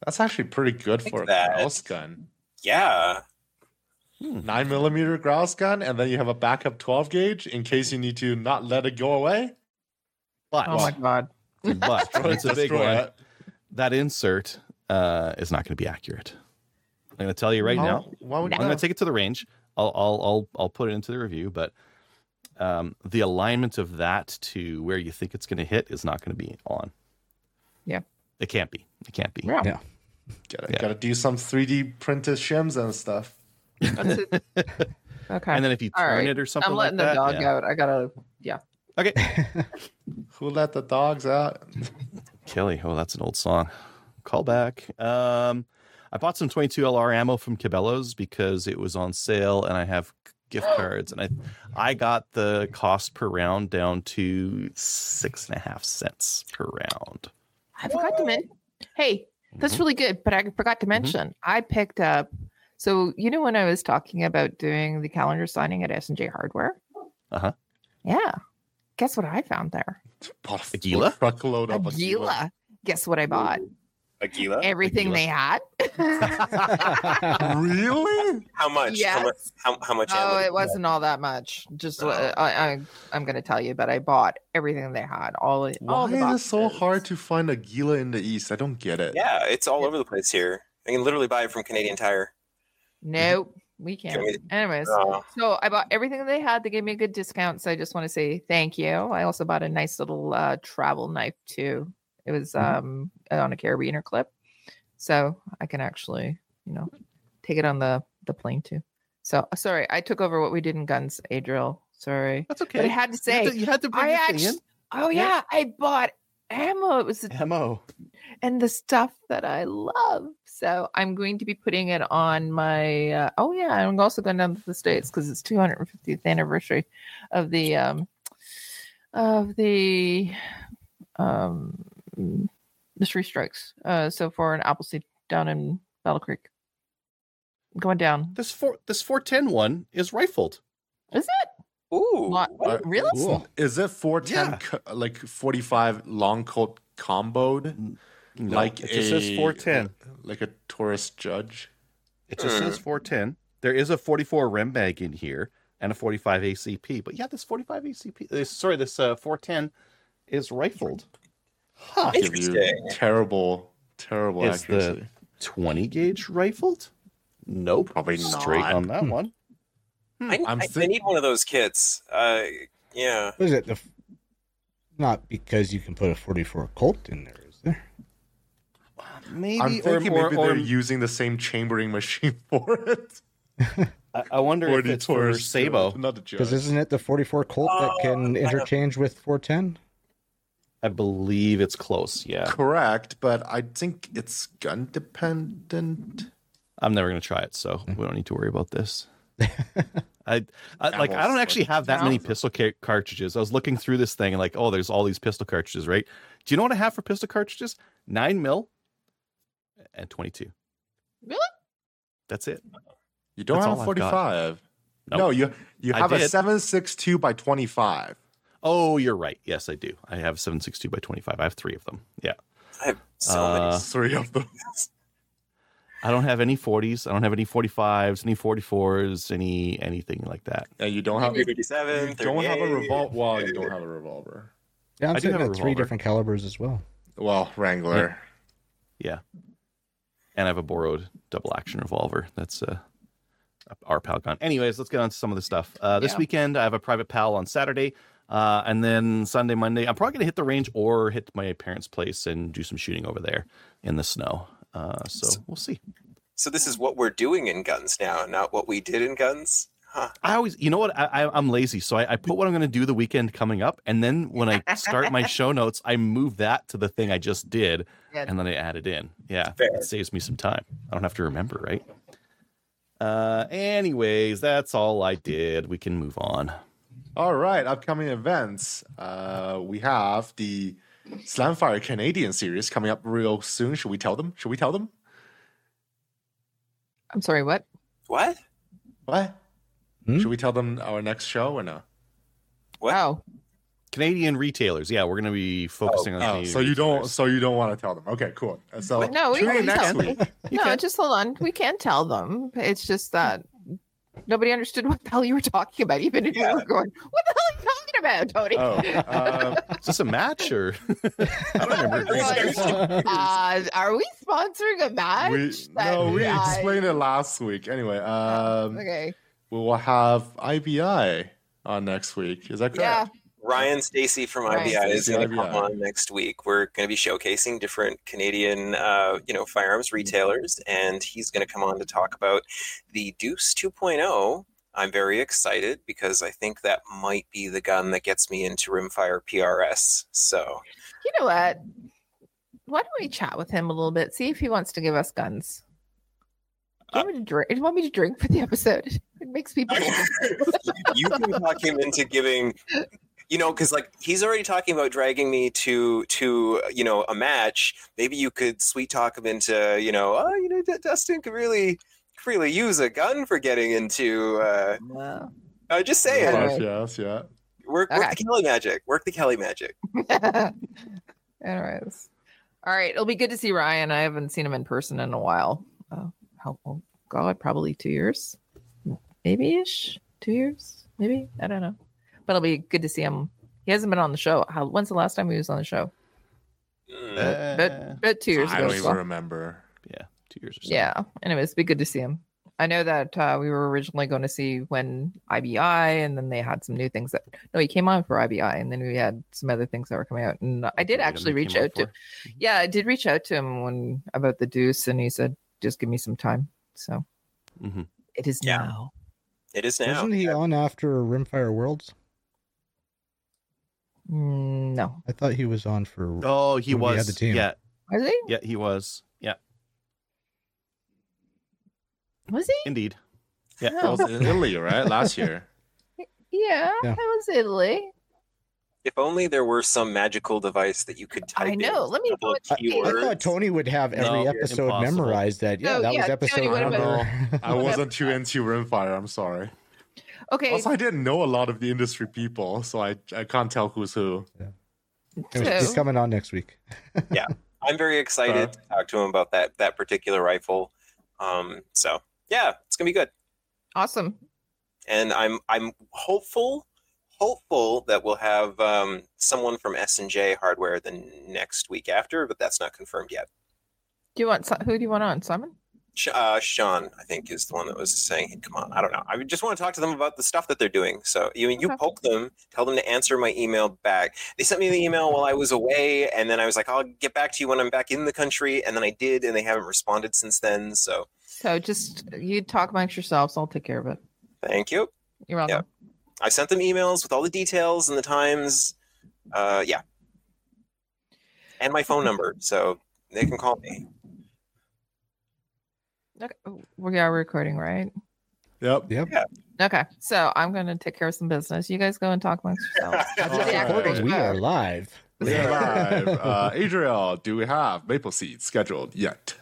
That's actually pretty good for a that. grouse gun. Yeah. 9mm grouse gun, and then you have a backup 12 gauge in case you need to not let it go away. But, Oh my god. but it's a big Destroy one. it. That insert is not going to be accurate. I'm going to tell you right now. Why would I'm you? going to take it to the range. I'll put it into the review, but the alignment of that to where you think it's going to hit is not going to be on. Yeah. It can't be. It can't be. Yeah. Yeah. Gotta do some 3D printed shims and stuff. That's it. Okay. And then if you All turn right. it or something I'm like letting that, the dog yeah. out. I gotta. Yeah. Okay. Who let the dogs out? Kelly. Oh, that's an old song. Call back. I bought some 22 LR ammo from Cabela's because it was on sale, and I have gift cards, and I got the cost per round down to 6.5 cents per round. I forgot to mention. Hey, that's really good, but I forgot to mention. I picked up. So you know when I was talking about doing the calendar signing at S&J Hardware? Uh-huh. Yeah. Guess what I found there? Bought a Aguila? truckload A of Aguila. Gila. Guess what I bought? Aguila? Everything Aguila. they had. Really? How much? Yes. How much Oh, ammo? it wasn't all that much. Just Oh. I'm gonna tell you, but I bought everything they had. All the Why is it so boxes. hard to find Aguila in the East? I don't get it. Yeah, it's all over the place here. I can literally buy it from Canadian Tire. Nope, we can't. we- Anyways, Oh. so I bought everything they had. They gave me a good discount, so I just want to say thank you. I also bought a nice little travel knife too. It was on a carabiner clip, so I can actually, take it on the plane too. So sorry, I took over what we did in guns, Adriel. Sorry, That's okay. but I had to say, you had to bring I the thing actually. Oh yeah, I bought ammo. It was in. Ammo. and the stuff that I love. So I'm going to be putting it on my. I'm also going down to the States because it's 250th anniversary of the Three Strikes. So for an Appleseed down in Battle Creek, going down. This 410 one is rifled. Is it? Ooh. What? Really? Cool. Is it 410 like 45 long coat comboed? No, Like it just says 410. Like a tourist judge? It just says 410. There is a 44 rim mag in here and a 45 ACP. But yeah, this 45 ACP, this 410 is rifled. Huh. Give you Interesting. terrible Is accuracy. the 20 gauge rifled? Nope. Probably Straight not. on that one. I I'm I need one of those kits. Yeah. What is it? Not because you can put a 44 Colt in there, is there? Maybe, I'm thinking maybe or they're using the same chambering machine for it. I wonder For if the it's for tourist, Sabo. not the judge. Because isn't it the 44 Colt that can interchange with 410? I believe it's close. Yeah. Correct, but I think it's gun dependent. I'm never going to try it, so we don't need to worry about this. I don't actually have that many pistol cartridges. I was looking through this thing and like, oh, there's all these pistol cartridges, right? Do you know what I have for pistol cartridges? 9mm and 22. Really? That's it. You don't That's have all a I've got. 45. Nope. No, you I have a did. 7.62 by 25. Oh, you're right. Yes, I do. I have 7.62 by 25. I have 3 of them. Yeah. I have so many. 3 of them. I don't have any 40s. I don't have any 45s, any 44s, anything like that. And you don't have 357, you don't have a 38. revolver. Well, you don't have a revolver. Yeah, I'm I do sitting have a at 3 revolver. different calibers as well. Well, Wrangler. Yeah. And I have a borrowed double action revolver. That's our PAL gun. Anyways, let's get on to some of the stuff. This Yeah. weekend, I have a private PAL on Saturday. And then Sunday, Monday, I'm probably going to hit the range or hit my parents' place and do some shooting over there in the snow. So we'll see. So this is what we're doing in guns now, not what we did in guns. Huh. I always, you know what? I'm lazy. So I put what I'm going to do the weekend coming up. And then when I start my show notes, I move that to the thing I just did. Yeah. And then I add it in. Yeah. Fair. It saves me some time. I don't have to remember, right? Anyways, that's all I did. We can move on. All right, upcoming events. We have the Slamfire Canadian series coming up real soon. Should we tell them? I'm sorry. What? What? What? Hmm? Should we tell them our next show or no? What? Oh, Canadian retailers. Yeah, we're going to be focusing on Canadian so you don't retailers. want to tell them. Okay, cool. So No, we tune in can next tell week. them. No, just hold on. We can't tell them. It's just that nobody understood what the hell you were talking about. Even if you were going, what the hell are you talking about, Tony? Oh, Is this a match or? I don't remember. Are we sponsoring a match? we explained it last week. Anyway, Okay. we will have IBI on next week. Is that Yeah. correct? Ryan Stacy from Ryan IBI is Stacey, going to come IBI. on next week. We're going to be showcasing different Canadian, firearms retailers, and he's going to come on to talk about the Deuce 2.0. I'm very excited because I think that might be the gun that gets me into rimfire PRS. So, You know what? Why don't we chat with him a little bit? See if he wants to give us guns. Do you want me to drink? Do you want me to drink for the episode? It makes people. you can talk him into giving. Because he's already talking about dragging me to a match. Maybe you could sweet talk him into Dustin could really use a gun for getting into. Wow. Just saying, Yes, yeah. work the Kelly magic. Work the Kelly magic. Anyways, all right. It'll be good to see Ryan. I haven't seen him in person in a while. Oh God, probably 2 years, maybe-ish. 2 years, maybe. I don't know. But it'll be good to see him. He hasn't been on the show. When's the last time he was on the show? About 2 years I ago. don't so. even remember. Yeah, 2 years or so. Yeah. Anyways, it'd be good to see him. I know that we were originally going to see when IBI, and then they had some new things that. No, he came on for IBI, and then we had some other things that were coming out. And I did actually reach out to. Yeah, I did reach out to him about the Deuce, and he said, "Just give me some time." So it is now. It is now. Wasn't he on after Rimfire Worlds? No. I thought he was on for. Oh, he when we was. had the team. Yeah, Was he? yeah, he was. Yeah, Was he? indeed. Yeah. It was in Italy, right? Last year. Yeah, Yeah. that was Italy. If only there were some magical device that you could type I know. in Let me a couple know of what you I keywords. thought Tony would have every No, episode impossible. memorized. That No, that was yeah, episode Tony would have number. I wasn't too into Rimfire. I'm sorry. Okay. Also, I didn't know a lot of the industry people, so I can't tell who's who. Anyways, he's coming on next week. I'm very excited to talk to him about that particular rifle. So yeah, it's gonna be good. Awesome. And I'm hopeful that we'll have someone from S&J Hardware the next week after, but that's not confirmed yet. Do you want who do you want on, Simon? Sean, I think, is the one that was saying he'd come on. I don't know. I just want to talk to them about the stuff that they're doing. So you poke them, tell them to answer my email back. They sent me the email while I was away, and then I was like, I'll get back to you when I'm back in the country, and then I did, and they haven't responded since then. So just you talk amongst yourselves. I'll take care of it. thank you. You're welcome. Yeah. I sent them emails with all the details and the times. Yeah. And my phone number, so they can call me. Okay. We are recording, right? Yep. Okay. So I'm going to take care of some business. You guys go and talk amongst yourselves. All right. Recording, we are live. We are live. Adriel, do we have Maple Seed scheduled yet?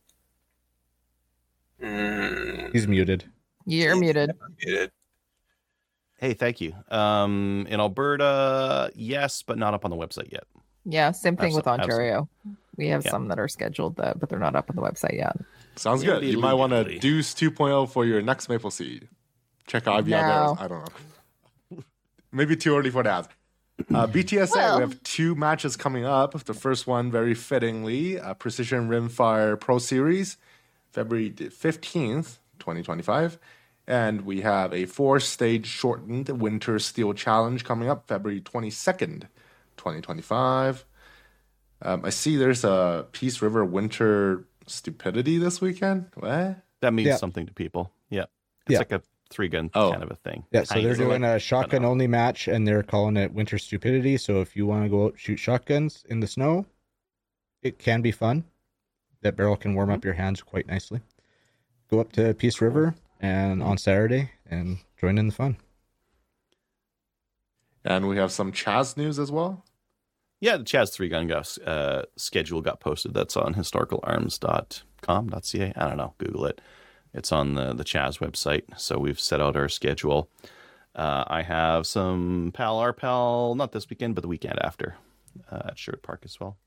He's muted. You're muted. Muted. Hey, thank you. In Alberta, yes, but not up on the website yet. Yeah. Same thing with Absolutely. Ontario. We have Yeah. some that are scheduled, but they're not up on the website yet. Sounds good. You might want to Illegally. Deuce 2.0 for your next Maple Seed. Check out IBI No. there. I don't know. Maybe too early for that. BTSA, Well- we have 2 matches coming up. The first one, very fittingly, Precision Rimfire Pro Series, February 15th, 2025. And we have a 4-stage shortened Winter Steel Challenge coming up February 22nd, 2025. I see there's a Peace River Winter Stupidity this weekend. What? That means Yeah. something to people. Yeah. It's Yeah. like a 3-gun Oh. kind of a thing. Yeah, so Kind they're of. doing a shotgun only match, and they're calling it Winter Stupidity. So if you want to go out shoot shotguns in the snow, it can be fun. That barrel can warm up your hands quite nicely. Go up to Peace River and on Saturday and join in the fun. And we have some Chaz news as well. Yeah, the Chaz 3-gun schedule got posted. That's on historicalarms.com.ca. I don't know. Google it. It's on the Chaz website. So we've set out our schedule. I have some Pal RPal, not this weekend, but the weekend after at Sherwood Park as well.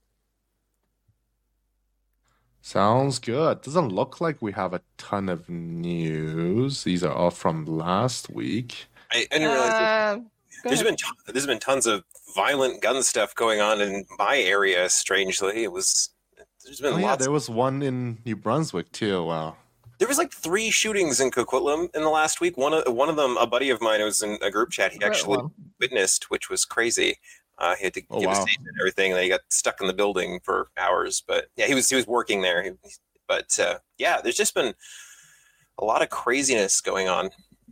Sounds good. Doesn't look like we have a ton of news. These are all from last week. I didn't realize Go there's ahead. been tons of violent gun stuff going on in my area. Strangely, there's been Oh, yeah, lots. there was one in New Brunswick too. Wow. There was like 3 shootings in Coquitlam in the last week. One of them, a buddy of mine, who was in a group chat. He actually witnessed, which was crazy. He had to give a statement and everything. And he got stuck in the building for hours. But yeah, he was working there. But yeah, there's just been a lot of craziness going on.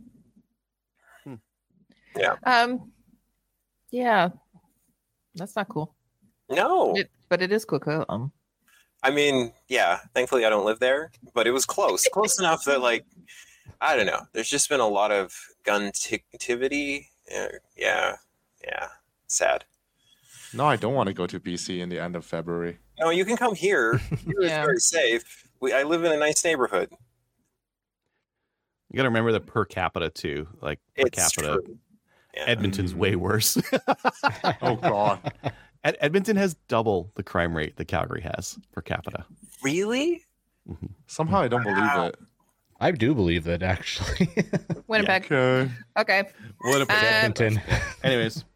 Yeah. Yeah, that's not cool. No. But it is cool. I mean, yeah, thankfully I don't live there, but it was close enough that, like, I don't know. There's just been a lot of gun activity. Yeah, sad. No, I don't want to go to BC in the end of February. No, you can come here. Here is very safe. I live in a nice neighborhood. You got to remember the per capita too. Like per It's capita, true. Yeah. Edmonton's way worse. Oh God. Edmonton has double the crime rate that Calgary has per capita. Really? Somehow I don't believe it. I do believe that, actually. Winnipeg. Okay. Okay. Winnipeg. Edmonton. Anyways,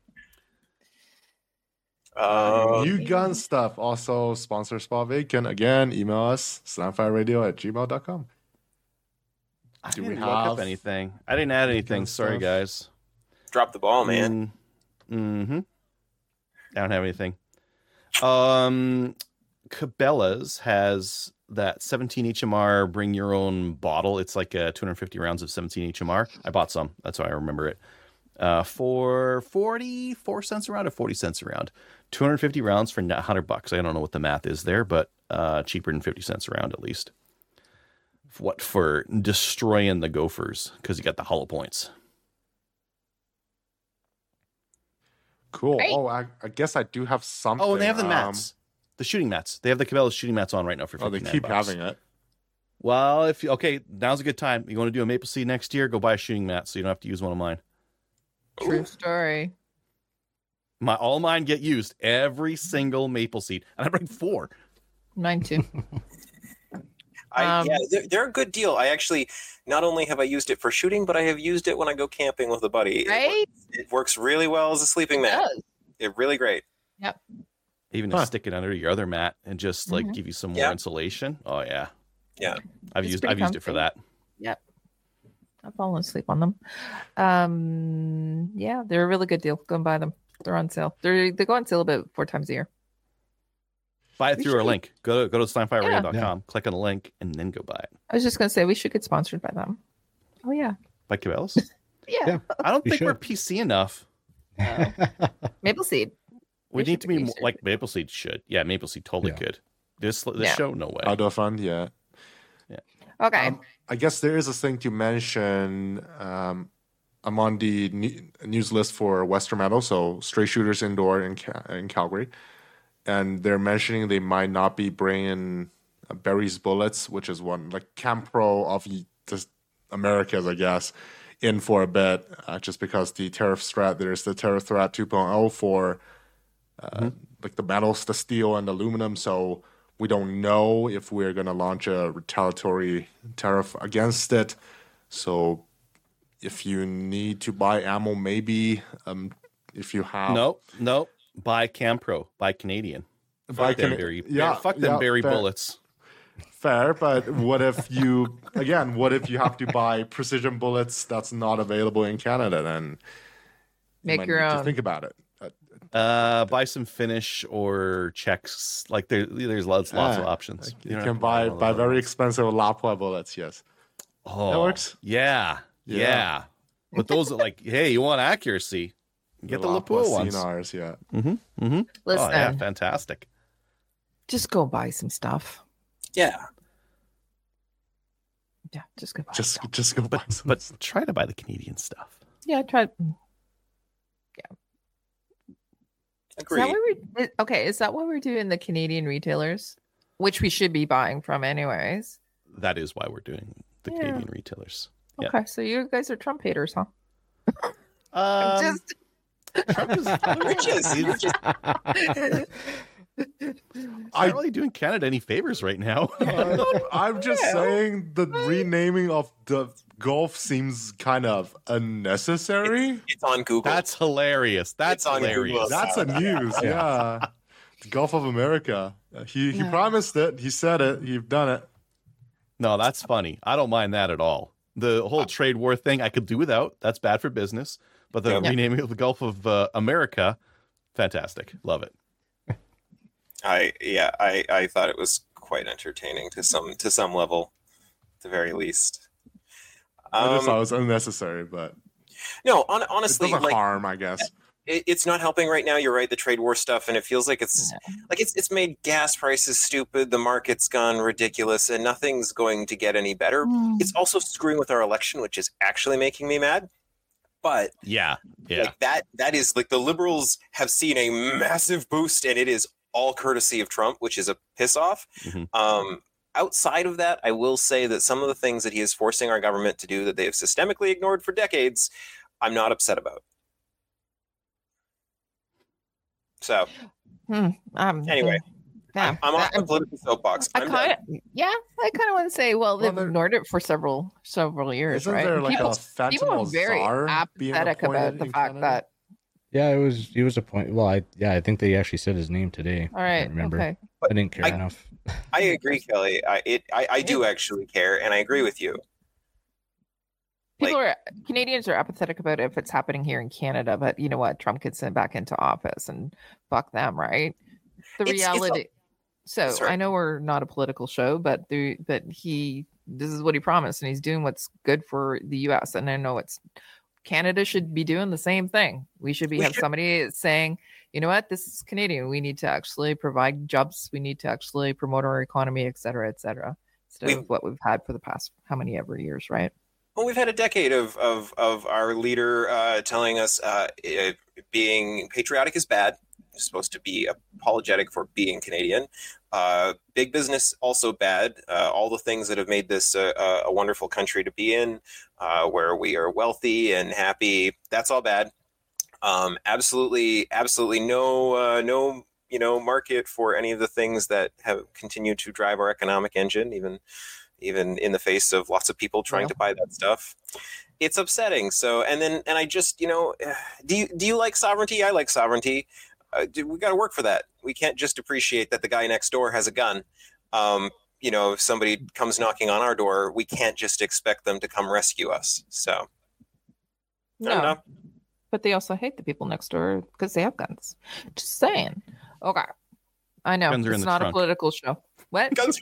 New gun stuff. Also, sponsor Spot Vacant. Again, email us, slamfireradio@gmail.com. I Do we didn't look up have anything. I didn't add anything. gun Sorry, stuff? guys. Drop the ball, man. Mm-hmm. I don't have anything. Cabela's has that 17 HMR bring your own bottle. It's like 250 rounds of 17 HMR. I bought some. That's why I remember it. For 44 cents a round or 40 cents a round. 250 rounds for $100. I don't know what the math is there, but cheaper than 50 cents a round at least. What for destroying the Gophers because you got the hollow points. Cool. Great. Oh, I guess I do have something. Oh, and they have the mats, the shooting mats. They have the Cabela's shooting mats on right now for $59. Oh, they keep having it. Well, now's a good time. You want to do a Maple Seed next year? Go buy a shooting mat so you don't have to use one of mine. True story. All mine get used every single Maple Seed, and I bring 4. Mine too. They're a good deal. I actually, not only have I used it for shooting, but I have used it when I go camping with a buddy. Right? It works really well as a sleeping mat. does. It's really great. Yep. Even to stick it under your other mat and just like give you some more Yeah. insulation. Oh yeah, Yeah. I've It's used pretty it for comfy. that. Yep. I've fallen asleep on them. Yeah, they're a really good deal. Go and buy them. They're on sale. They go on sale about 4 times a year. Buy it We through our should. link. Go to slamfireradio.com, Yeah. click on the link, and then go buy it. I was just gonna say we should get sponsored by them. Oh yeah. By Cabela's. Yeah. Yeah. I don't We think we're should. PC enough. Maple Seed. We They need should to be be more, like Maple Seed should. Yeah, Maple Seed totally Yeah. could. This Yeah. show, no way. Outdoor fund, yeah. Okay. I guess there is a thing to mention. I'm on the news list for Western Meadow, so Stray Shooters Indoor in Calgary. And they're mentioning they might not be bringing Barry's Bullets, which is one, like Camp Pro of just Americas, I guess, in for a bit, just because the tariff threat, there's the tariff threat 2.0 for like the metals, the steel, and aluminum. So we don't know if we're going to launch a retaliatory tariff against it. So if you need to buy ammo, maybe if you have Nope. Buy Campro. Buy Canadian. Buy Fuck them Can- berry. yeah, Fuck them yeah, berry fair. bullets. Fair, but what if you have to buy precision bullets that's not available in Canada? Then you Make might your need to own. think about it. Buy some Finnish or Czechs. Like there's lots of options. You don't can have to all buy of very those. expensive Lapua bullets. Yes, Oh, That works. Yeah. Yeah. But those are like, hey, you want accuracy? Get the Lapua ones. CNRs, yeah. Mm-hmm. Listen, Oh yeah, fantastic. just go buy some stuff. Yeah. Yeah, just go buy Just stuff. go buy some. But try to buy the Canadian stuff. Yeah, try. Agreed. Is that what we're doing the Canadian retailers, which we should be buying from anyways? That is why we're doing the Yeah. Canadian retailers. Yeah. Okay, so you guys are Trump haters, huh? Just Trump is not really doing Canada any favors right now. I'm just saying the renaming of the Gulf seems kind of unnecessary. It's on Google. That's hilarious. That's It's on hilarious. Google. That's a news, yeah. The Gulf of America. He promised it. He said it. He's done it. No, that's funny. I don't mind that at all. The whole trade war thing I could do without. That's bad for business. But the renaming of the Gulf of America, fantastic. Love it. I thought it was quite entertaining to some level, at the very least. I just thought it was unnecessary, but No, it honestly, doesn't like harm, I guess. it's not helping right now. You're right, the trade war stuff, and it feels like it's made gas prices stupid. The market's gone ridiculous, and nothing's going to get any better. It's also screwing with our election, which is actually making me mad. But like that is like the Liberals have seen a massive boost, and it is all courtesy of Trump, which is a piss off. Outside of that, I will say that some of the things that he is forcing our government to do that they have systemically ignored for decades, I'm not upset about. So anyway, I'm on the political soapbox. I kind of want to say, well, they've ignored it for several years, Isn't right? there like people, a people fentanyl are very czar being apathetic about appointed the in fact Canada? that. He was appointed. Well, I think they actually said his name today. All I right, can't remember. okay. I didn't care enough. I agree, Kelly. I do actually care, and I agree with you. Canadians are apathetic about it if it's happening here in Canada, but you know what? Trump gets sent back into office, and fuck them, right? I know we're not a political show, but this is what he promised, and he's doing what's good for the U.S. And I know Canada should be doing the same thing. We should have somebody saying, you know what, this is Canadian. We need to actually provide jobs. We need to actually promote our economy, et cetera, instead of what we've had for the past how many ever years, right? Well, we've had a decade of our leader telling us being patriotic is bad. You're supposed to be apologetic for being Canadian. Big business also bad. All the things that have made this a wonderful country to be in, where we are wealthy and happy, that's all bad. Absolutely no market for any of the things that have continued to drive our economic engine, even in the face of lots of people trying to buy that stuff. It's upsetting. So, and I just, do you like sovereignty? I like sovereignty. We got to work for that. We can't just appreciate that the guy next door has a gun. If somebody comes knocking on our door, we can't just expect them to come rescue us. So, no. But they also hate the people next door because they have guns. Just saying. Okay. I know. Guns are it's in the not trunk. a political show. What? Guns.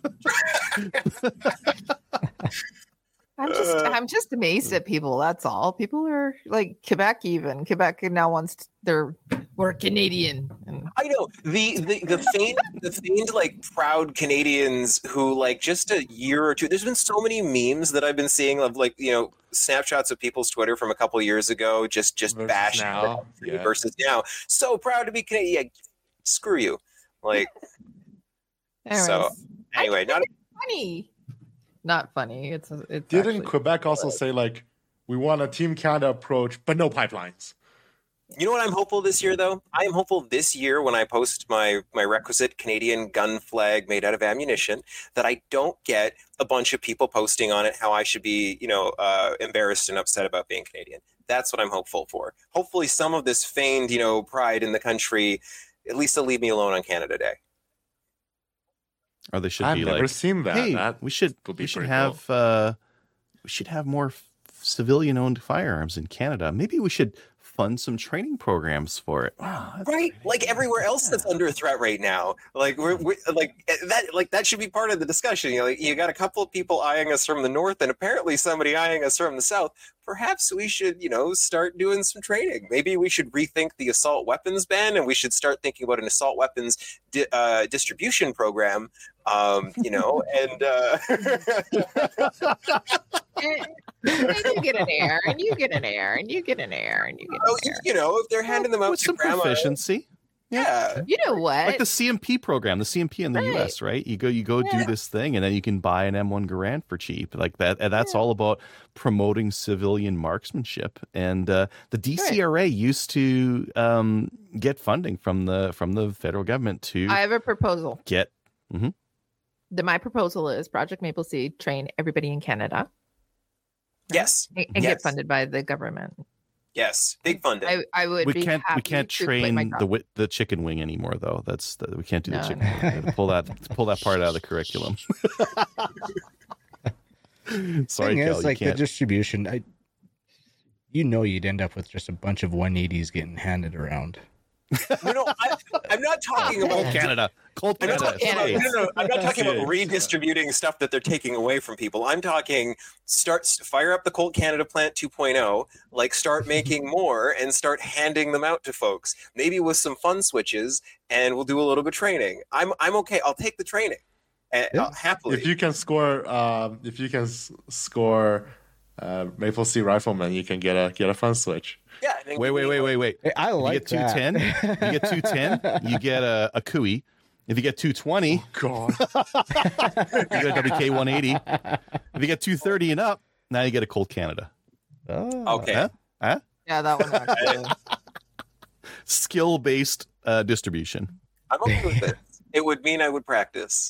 I'm just amazed at people. That's all. People are like Quebec. Even Quebec now wants we're Canadian. And I know the feigned like proud Canadians who like just a year or two. There's been so many memes that I've been seeing of like snapshots of people's Twitter from a couple of years ago, just Versus bashing now. Yeah. versus now. So proud to be Canadian. Yeah, screw you. Like so. Anyway, not funny. Not funny. It's Didn't actually Quebec also say like we want a Team Canada approach, but no pipelines? You know what I'm hopeful this year, though? I am hopeful this year when I post my requisite Canadian gun flag made out of ammunition that I don't get a bunch of people posting on it how I should be, embarrassed and upset about being Canadian. That's what I'm hopeful for. Hopefully some of this feigned, pride in the country, at least they'll leave me alone on Canada Day. Or they should I've be never like, seen that. hey, That we should would be pretty have more civilian-owned firearms in Canada. Maybe we should fund some training programs for it. Wow, that's Right, great. like everywhere else that's under threat right now. Like we're that should be part of the discussion. You got a couple of people eyeing us from the north, and apparently somebody eyeing us from the south. Perhaps we should, start doing some training. Maybe we should rethink the assault weapons ban, and we should start thinking about an assault weapons distribution program. And you get an air, and you get an air, and you get an air, and you get an air. if they're handing them out With to some grandma, proficiency. Yeah. You know what? Like the CMP program, the CMP in the Right. US, right? You go do this thing, and then you can buy an M1 Garand for cheap, like that. And that's all about promoting civilian marksmanship. And the DCRA used to get funding from the federal government to I have a proposal. get. My proposal is Project Maple Seed train everybody in Canada Yes. and Yes. get funded by the government. Yes. Big funding. I would We be can't happy to quit train my job. the chicken wing anymore, though. We can't do the No, chicken no. wing. We gotta pull that part out of the curriculum. Sorry, Thing Kel, is, you like the can't. distribution, you'd end up with just a bunch of 180s getting handed around. No, I'm not talking about Cold Canada. Cold I'm not Canada. talking about, States. no, I'm not talking about States. redistributing stuff that they're taking away from people. I'm talking fire up the Colt Canada Plant 2.0, like start making more and start handing them out to folks. Maybe with some fun switches, and we'll do a little bit of training. I'm okay. I'll take the training happily. If you can score, Maple Sea Rifleman, you can get a fun switch. Yeah. I think Wait. Hey, I You like get 210. that. You get 210. You get a Kui. If you get 220, God. you get a WK 180. If you get 230 and up, now you get a Colt Canada. Oh. Okay. Huh? Yeah, that one actually. Skill based distribution. I'm okay with it. It would mean I would practice.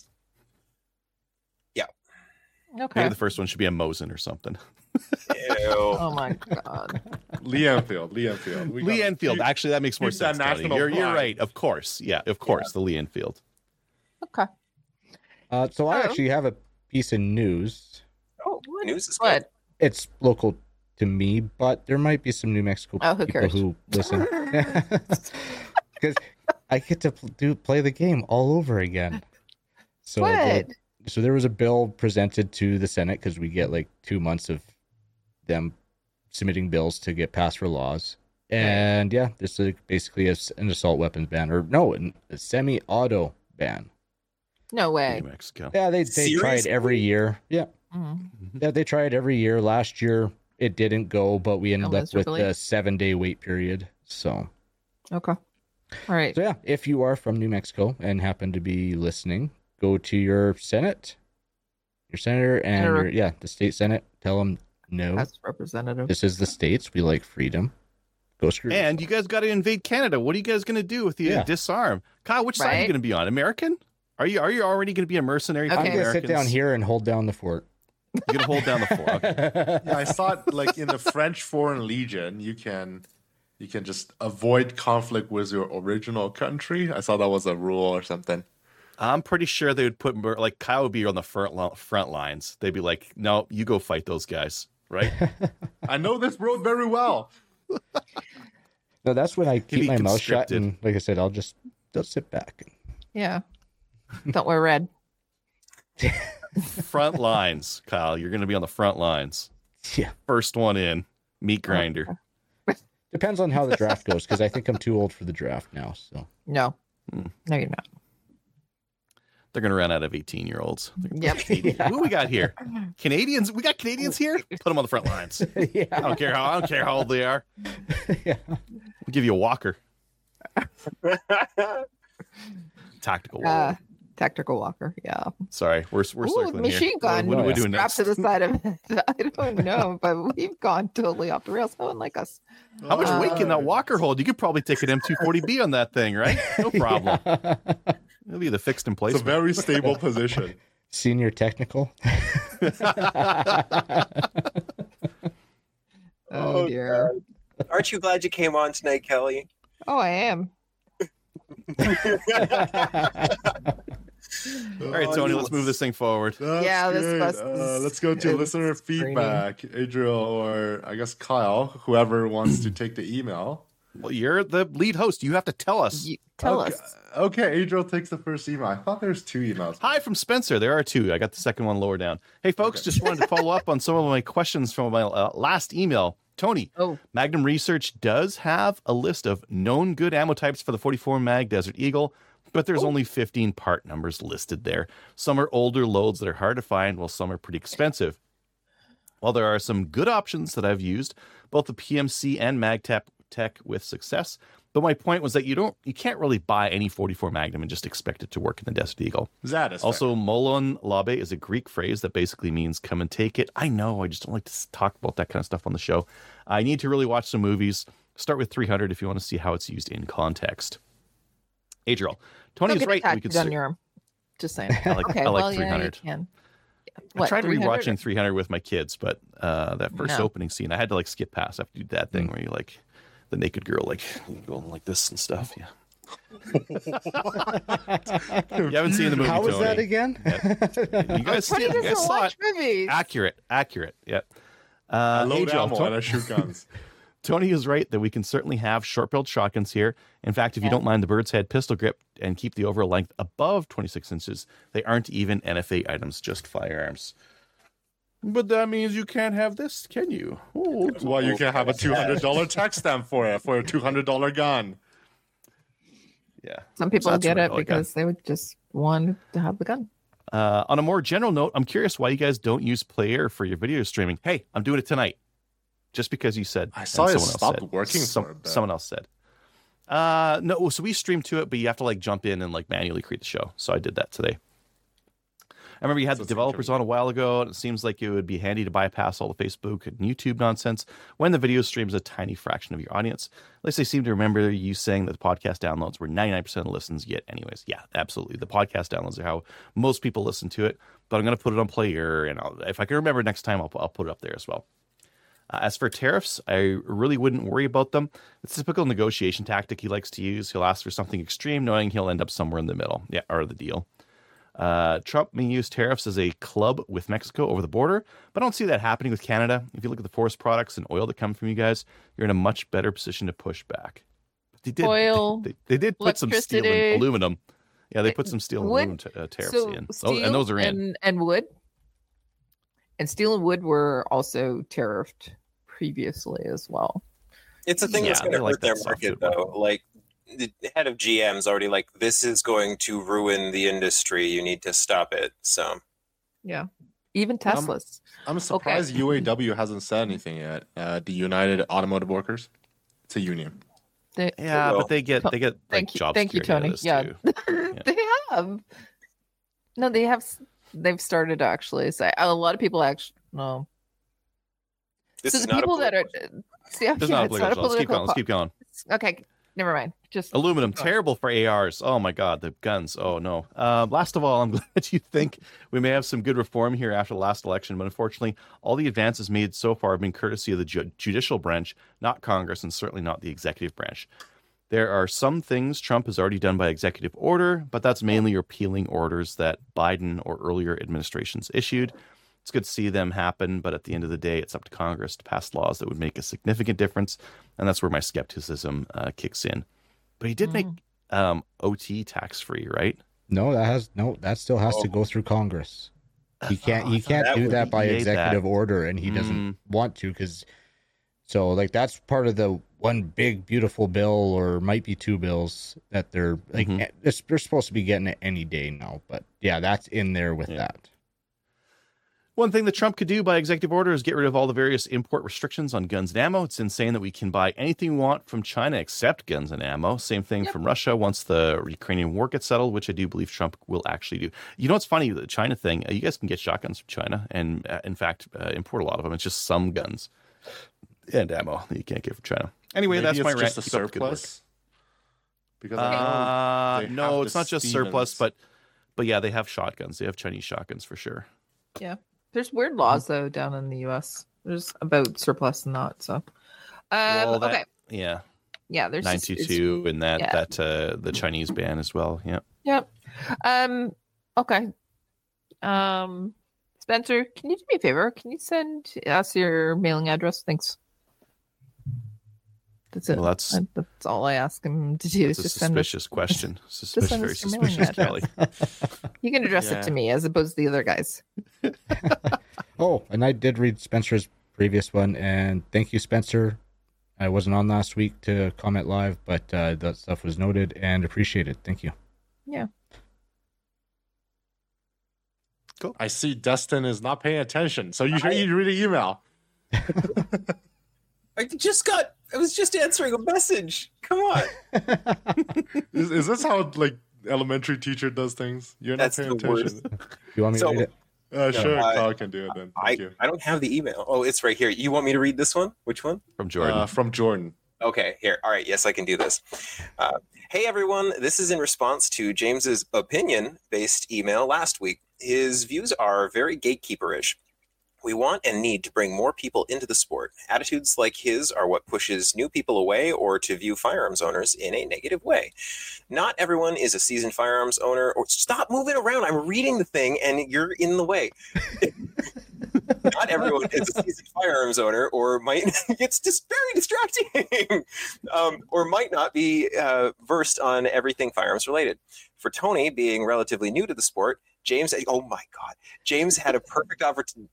Okay. Maybe the first one should be a Mosin or something. Ew. Oh my god. Lee Enfield. We Lee got- Enfield. Actually, that makes more keep that sense. Tony. national You're pride. right. Of course. Yeah, of course. The Lee Enfield. Okay. So I Oh. actually have a piece of neus. Oh, news is good. What? It's local to me, but there might be some New Mexico Oh, who people cares? who listen. Because I get to play the game all over again. So What? so there was a bill presented to the Senate because we get like 2 months of them submitting bills to get passed for laws. And yeah, this is basically an assault weapons ban, or no, a semi-auto ban. No way. New Mexico. Yeah, they try it Seriously? every year. Yeah. Mhm. Yeah, they try it every year. Last year it didn't go, but we ended Oh, up with miserably. a 7-day wait period. So Okay. All right. yeah, if you are from New Mexico and happen to be listening, go to your senator, and Senator. the state senate. Tell them no. That's representative. This is the States. We like freedom. Go screw And yourself. you guys got to invade Canada. What are you guys going to do with the Yeah. disarm? Kyle, which side are you Right. going to be on? American? Are you already going to be a mercenary? Okay. for I'm gonna sit Americans? down here and hold down the fort. You're going to hold down the fort. Okay. Yeah, I saw it like in the French Foreign Legion. You can just avoid conflict with your original country. I saw that was a rule or something. I'm pretty sure they would put like Kyle would be on the front lines. They'd be like, "No, you go fight those guys." Right? I know this road very well. No, that's when I keep be my mouth shut, conscripted. and like I said, I'll sit back. Yeah. Don't wear red. Front lines, Kyle. You're going to be on the front lines. Yeah, First one in, meat grinder. depends on how the draft goes, because I think I'm too old for the draft now. So No. No, you're not. They're going to run out of 18-year-olds. Yep. Who we got here? Canadians. We got Canadians here. Put them on the front lines. I yeah, don't care how old they are. yeah. We'll give you a walker. Tactical walker. Tactical walker. Yeah. Sorry, we're Ooh, circling machine here. gun. What are we doing strapped next? to the side of it. I don't know, but we've gone totally off the rails. No one like us. How much weight can that walker hold? You could probably take an M240B on that thing, right? No problem. It'll be the fixed in place. It's a very stable position. Senior technical. Oh, dear. Aren't you glad you came on tonight, Kelly? Oh, I am. All right, Tony, let's move this thing forward. That's Yeah, this great. bus is- Let's go to is listener feedback. Adriel, or I guess Kyle, whoever wants to take the email. Well, you're the lead host. You have to tell us. You, tell Okay. us. Okay, Adriel takes the first email. I thought there's 2 emails. Hi from Spencer. There are 2. I got the second one lower down. Hey, folks, just wanted to follow up on some of my questions from my last email. Tony, Oh, Magnum Research does have a list of known good ammo types for the 44 mag Desert Eagle, but there's only 15 part numbers listed there. Some are older loads that are hard to find, while some are pretty expensive. While there are some good options that I've used, both the PMC and MagTap tech with success. But my point was that you can't really buy any 44 Magnum and just expect it to work in the Desert Eagle. That is Also, molon labe is a Greek phrase that basically means come and take it. I know, I just don't like to talk about that kind of stuff on the show. I need to really watch some movies. Start with 300 if you want to see how it's used in context. Adriel, Tony is right. We could on your arm. Just saying. I like 300. Yeah, you can. I tried 300? rewatching 300 with my kids, but that first opening scene, I had to like skip past. I have to do that thing where you like the naked girl like going like this and stuff. Yeah. You haven't seen the movie. How was Tony. that again? You guys saw it. Movies. Accurate. Yep. I load Adriel, ammo and I shoot guns. Tony is right that we can certainly have short-barreled shotguns here. In fact, if you don't mind the bird's head pistol grip and keep the overall length above 26 inches, they aren't even NFA items, just firearms. But that means you can't have this, can you? Oh, Well, you can have a $200 tax stamp for a $200 gun. yeah. Some people That's get a it $100 because they would just want to have the gun. On a more general note, I'm curious why you guys don't use Player for your video streaming. Hey, I'm doing it tonight. Just because you said. I saw and it someone else stopped said. working for a bit. Someone else said. No, so we stream to it, but you have to like jump in and like manually create the show. So I did that today. I remember you had the developers on a while ago, and it seems like it would be handy to bypass all the Facebook and YouTube nonsense when the video streams a tiny fraction of your audience. At least I seem to remember you saying that the podcast downloads were 99% of listens yet. Anyways, yeah, absolutely. The podcast downloads are how most people listen to it, but I'm going to put it on Player, and if I can remember next time, I'll put it up there as well. As for tariffs, I really wouldn't worry about them. It's a typical negotiation tactic he likes to use. He'll ask for something extreme, knowing he'll end up somewhere in the middle. Yeah, or the deal. Trump may use tariffs as a club with Mexico over the border, but I don't see that happening with Canada. If you look at the forest products and oil that come from you guys, you're in a much better position to push back. But they did, Oil, they did put some steel electricity. and aluminum. Yeah, they put some steel and Wood. aluminum tariffs So in. steel And those are in. and wood. And steel and wood were also tariffed previously as well. It's a thing that's Yeah, going to they like hurt their that market, softwood. though. Like, the head of GM's already like, this is going to ruin the industry. You need to stop it. So, Yeah. Even Teslas. I'm surprised UAW hasn't said anything yet. The United Automotive Workers. It's a union. Yeah, Well, but they get like Thank you, job thank you, security Tony. out of this, Yeah. too. They have. No, they have. They've started to actually say a lot of people actually. No. this So is the not a people that are. political- Yeah, There's yeah, not a it's not a political. Let's keep going. Let's keep going. Okay, never mind. Just Aluminum, terrible for ARs. Oh my God, the guns. Oh no. Last of all, I'm glad you think we may have some good reform here after the last election, but unfortunately, all the advances made so far have been courtesy of the judicial branch, not Congress, and certainly not the executive branch. There are some things Trump has already done by executive order, but that's mainly repealing orders that Biden or earlier administrations issued. It's good to see them happen, but at the end of the day, it's up to Congress to pass laws that would make a significant difference, and that's where my skepticism kicks in. But he did make OT tax-free, right? No, that still has to go through Congress. He can't that do would that by create executive that. order, and he doesn't want to so like that's part of the one big beautiful bill, or might be two bills that they're like they're supposed to be getting it any day now. But yeah, that's in there with that. One thing that Trump could do by executive order is get rid of all the various import restrictions on guns and ammo. It's insane that we can buy anything we want from China except guns and ammo. Same thing from Russia once the Ukrainian war gets settled, which I do believe Trump will actually do. You know what's funny? The China thing, you guys can get shotguns from China and, in fact, import a lot of them. It's just some guns and ammo that you can't get from China. Anyway, Maybe that's my it's rant. just a Keep up the good work. surplus. Because I know they No, have it's the not just surplus, Stevens. but yeah, they have shotguns. They have Chinese shotguns for sure. yeah. There's weird laws though down in the U.S. There's about surplus and not. So, okay. Yeah, Yeah, there's just- it's- 922 and that yeah. the Chinese ban as well. Yeah. Yep. Okay. Spencer, can you do me a favor? Can you send us your mailing address? Thanks. That's it. Well, that's all I ask him to do. It's Is a just send us. suspicious question. send us Very your mailing suspicious, Kelly. You can address it to me as opposed to the other guys. Oh, and I did read Spencer's previous one, and thank you, Spencer. I wasn't on last week to comment live, but that stuff was noted and appreciated. Thank you. Yeah. I see Dustin is not paying attention, so you should read the email. I just got I was just answering a message. Come on. Is this how like elementary teacher does things? You're not That's paying the worst. attention. You want me to read it? Sure, I- Kyle can do it then. Thank you. I don't have the email. Oh, it's right here. You want me to read this one? Which one? From Jordan. From Jordan. Okay, here. All right, yes, I can do this. Hey, everyone. This is in response to James's opinion-based email last week. His views are very gatekeeperish. We want and need to bring more people into the sport. Attitudes like his are what pushes new people away or to view firearms owners in a negative way. Not everyone is a seasoned firearms owner. Or stop moving around. I'm reading the thing and you're in the way. Not everyone is a seasoned firearms owner or might, it's just very distracting, or might not be versed on everything firearms related. For Tony, being relatively new to the sport, James had a perfect opportunity.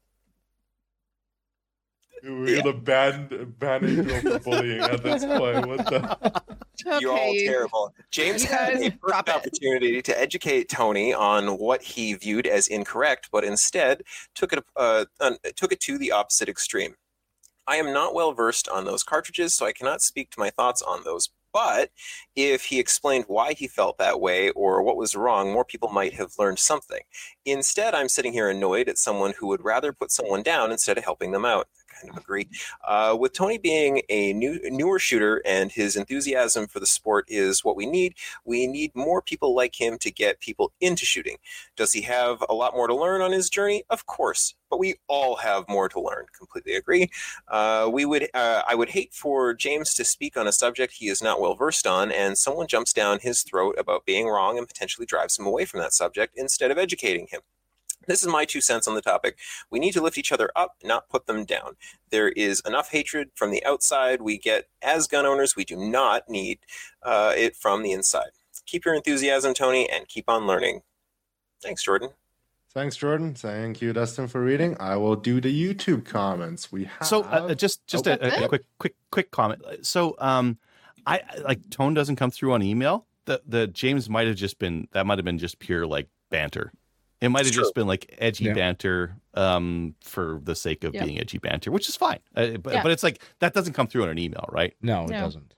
We're gonna ban Angel for bullying at this point. What the? You're all terrible. James had a perfect opportunity to educate Tony on what he viewed as incorrect, but instead took it to the opposite extreme. I am not well versed on those cartridges, so I cannot speak to my thoughts on those. But if he explained why he felt that way or what was wrong, more people might have learned something. Instead, I'm sitting here annoyed at someone who would rather put someone down instead of helping them out. I kind of agree. With Tony being a newer shooter and his enthusiasm for the sport is what we need more people like him to get people into shooting. Does he have a lot more to learn on his journey? Of course. But we all have more to learn. Completely agree. I would hate for James to speak on a subject he is not well versed on, and someone jumps down his throat about being wrong and potentially drives him away from that subject instead of educating him. This is my 2 cents on the topic. We need to lift each other up, not put them down. There is enough hatred from the outside we get as gun owners. We do not need it from the inside. Keep your enthusiasm, Tony, and keep on learning. Thanks, Jordan. Thanks, Jordan. Thank you, Dustin, for reading. I will do the YouTube comments. We have just a quick comment. So I like tone doesn't come through on email. The James might have been just pure like banter. It might have just been like edgy banter for the sake of being edgy banter, which is fine. But it's like that doesn't come through on an email, right? No, it doesn't.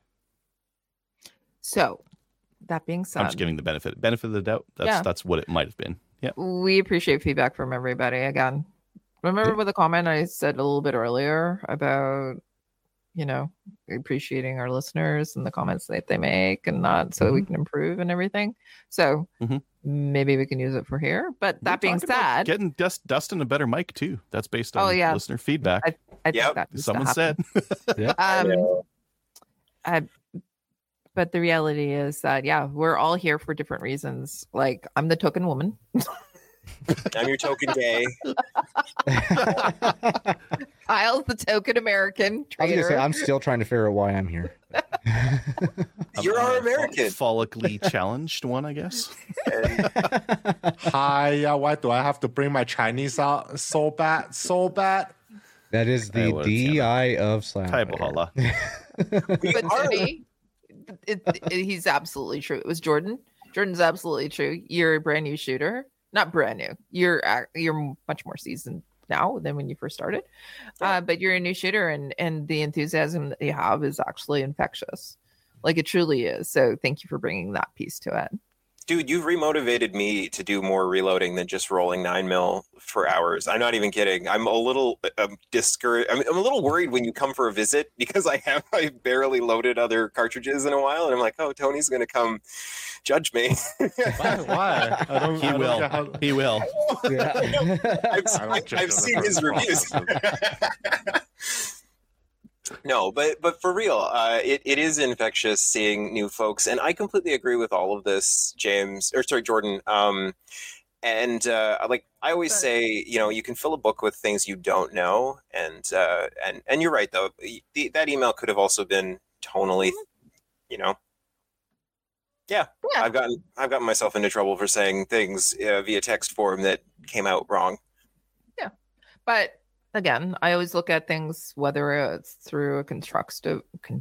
So that being said, I'm just giving the benefit of the doubt. That's what it might have been. Yeah. We appreciate feedback from everybody. Again, remember with the comment I said a little bit earlier about, appreciating our listeners and the comments that they make and not so we can improve and everything. So maybe we can use it for here. But that being said, getting Dustin a better mic too. That's based on listener feedback. I think that someone said. But the reality is that, we're all here for different reasons. Like, I'm the token woman. I'm your token gay. Kyle's the token American I was trader. gonna say, I'm still trying to figure out why I'm here. You're our American. Follically challenged one, I guess. Hi, why do I have to bring my Chinese out so bad? That is the DI of Slam. Taibohala. But Tony, he's absolutely true. It was Jordan. Jordan's absolutely true. You're a brand new shooter. Not brand new. You're much more seasoned now than when you first started. But you're a new shooter, and the enthusiasm that you have is actually infectious. Like, it truly is. So thank you for bringing that piece to it. Dude, you've remotivated me to do more reloading than just rolling 9mm for hours. I'm not even kidding. I'm a little discouraged. I'm a little worried when you come for a visit because I barely loaded other cartridges in a while, and I'm like, oh, Tony's going to come judge me. Why? He will. Yeah. I've seen his reviews. No, but for real, it is infectious seeing new folks, and I completely agree with all of this, Jordan. And like I always say, you can fill a book with things you don't know, and you're right though. That email could have also been tonally, I've gotten myself into trouble for saying things via text form that came out wrong. Yeah, but. Again, I always look at things, whether it's through a constructive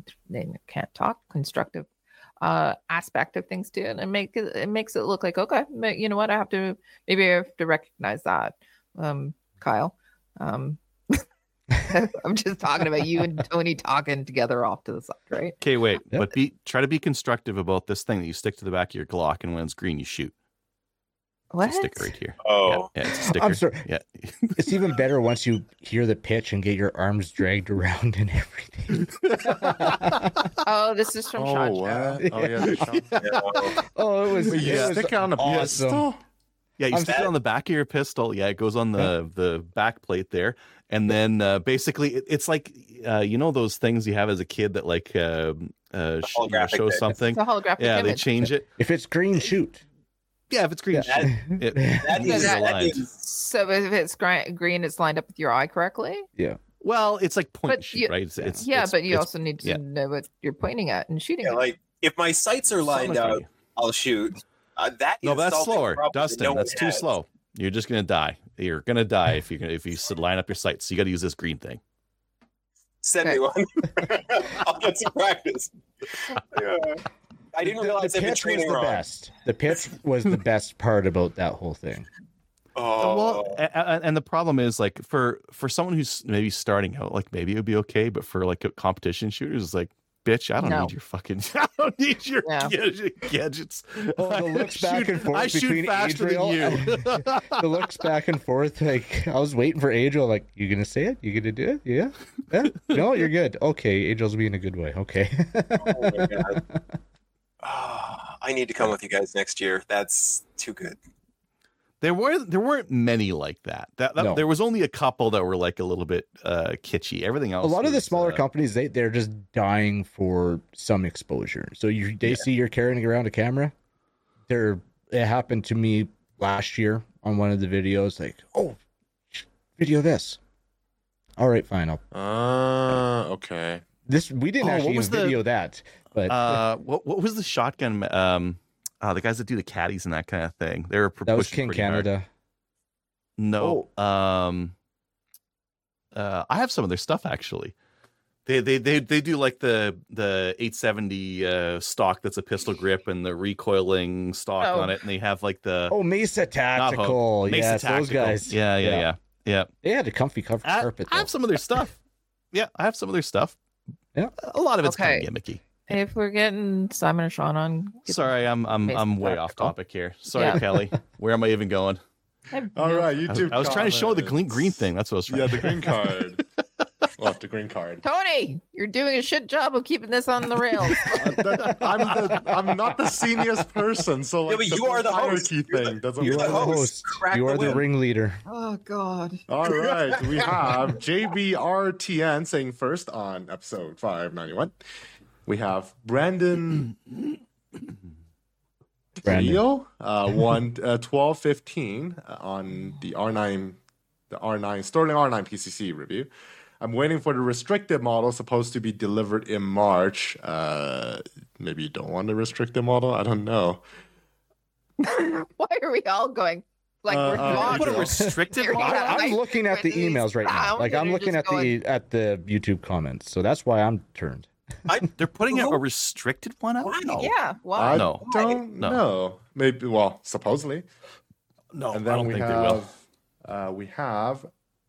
aspect of things too, and it makes it look like, okay, you know what, I have to recognize that, Kyle. I'm just talking about you and Tony talking together off to the side, right? Okay, wait, Yep. but try to be constructive about this thing that you stick to the back of your Glock, and when it's green, you shoot. What? It's a sticker right here. Oh. Yeah, it's a sticker. I'm sorry. Yeah. It's even better once you hear the pitch and get your arms dragged around and everything. Oh, this is from Shot Oh, Show. what? Oh, yeah. they shot- Yeah. Oh, it was, Wait, you it was stick it on a awesome. pistol? Yeah, you I'm stick it sad. on the back of your pistol. Yeah, it goes on the back plate there, and then basically it's like you know those things you have as a kid that like holographic show thing. something. It's a holographic Yeah, they image. change it. If it's green, shoot. Yeah, if it's green, Yeah. shoot. It That moves is, that- that aligned. is So if it's green, it's lined up with your eye correctly. Well, it's like point But and shoot, you- right? It's Yeah, but you it's- also need to yeah. know what you're pointing at and shooting yeah, at. like if my sights are lined something out, like- I'll shoot. That No, is that's solving a slower, problem that Dustin. no one That's too has. slow. You're just gonna die. You're gonna die if you line up your sights. So you got to use this green thing. Send me one. I'll get some practice. Yeah. I didn't realize the I've been pitch was training the wrong. best. The pitch was the best part about that whole thing. Oh, Well, and the problem is like for someone who's maybe starting out, like maybe it would be okay, but for like a competition shooters, it's like, bitch, I don't No. need your fucking, I don't need your Yeah. gadgets. Oh, the looks back and forth I shoot between faster Adriel than you. The looks back and forth, like I was waiting for Adriel, like, you gonna say it? You gonna do it? Yeah? Yeah? No, you're good. Okay, Adriel's being a good way. Okay. oh my God. Ah, I need to come with you guys next year. That's too good. There weren't many like that. No. There was only a couple that were like a little bit kitschy. Everything A else. lot of the was, smaller companies, they're just dying for some exposure. So they see you're carrying around a camera. It happened to me last year on one of the videos, like, oh, video this. All right, fine. Okay. We didn't Oh, what actually was even the- video that, but what was the shotgun? The guys that do the caddies and that kind of thing. They were that was pushing King pretty hard. Canada. No. I have some of their stuff actually. They do like the 870 stock that's a pistol grip and the recoiling stock Oh. on it, and they have like the Oh, Mesa Tactical. Mesa Yes, Tactical. those guys. Yeah. They had a comfy carpet. I have though. some of their stuff. Yeah, I have some of their stuff. Yeah. A lot of it's kind Okay. of gimmicky. If we're getting Simon and Sean on, Sorry, I'm Mesa way off Tactical. topic here. Sorry, Yeah. Kelly. Where am I even going? All right, YouTube. I was trying to show the green thing. That's what I was trying. Yeah, the green card. Well, the green card. Tony, you're doing a shit job of keeping this on the rails. I'm not the seniorest person, so like Yeah, but you are the host. hierarchy thing doesn't You are work. the host. host. Crack You the are the whip. ringleader. Oh God. All right, we have JBRTN saying first on episode 591. We have Brandon Leo, 1215 on the R9 Sterling R9 PCC review. I'm waiting for the restricted model supposed to be delivered in March. Maybe you don't want the restricted model. I don't know. Why are we all going like we're What Put a Yeah. restricted You're- model. Yeah. I'm looking at the emails right now. Sound Like I'm and you're looking at just the YouTube comments. So that's why I'm turned. They're putting out a restricted one out. Why? No. Yeah. Why? I No. don't No. know. Maybe, well, supposedly. No, And I then don't we think they will. have we have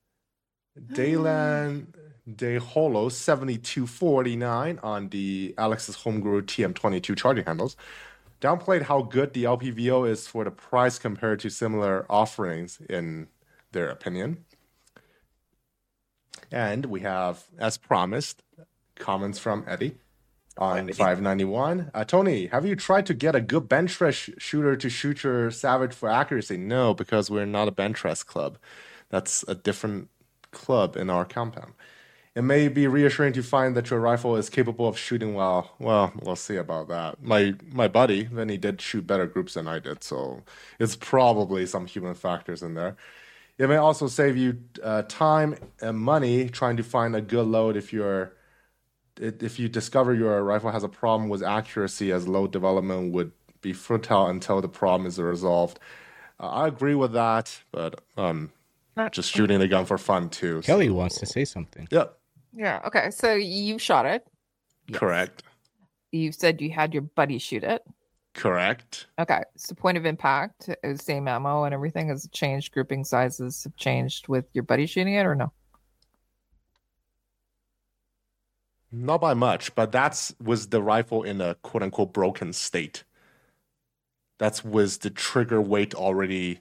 Daylan Deholo 7249 on the Alex's Homegrew TM22 charging handles. Downplayed how good the LPVO is for the price compared to similar offerings in their opinion. And we have, as promised, comments from Eddie on 591. Tony, have you tried to get a good bench press shooter to shoot your Savage for accuracy? No, because we're not a bench press club. That's a different club in our compound. It may be reassuring to find that your rifle is capable of shooting well. Well, we'll see about that. My buddy, then he did shoot better groups than I did, so it's probably some human factors in there. It may also save you time and money trying to find a good load if you discover your rifle has a problem with accuracy, as load development would be futile until the problem is resolved. I agree with that, but just shooting the gun for fun too. Kelly so- wants to say something. Yep, Yeah. Okay. So you shot it. correct. You said you had your buddy shoot it. Correct. Okay. So point of impact is same ammo and everything has changed. Grouping sizes have changed with your buddy shooting it, or no? Not by much, but was the rifle in a quote unquote broken state. Was the trigger weight already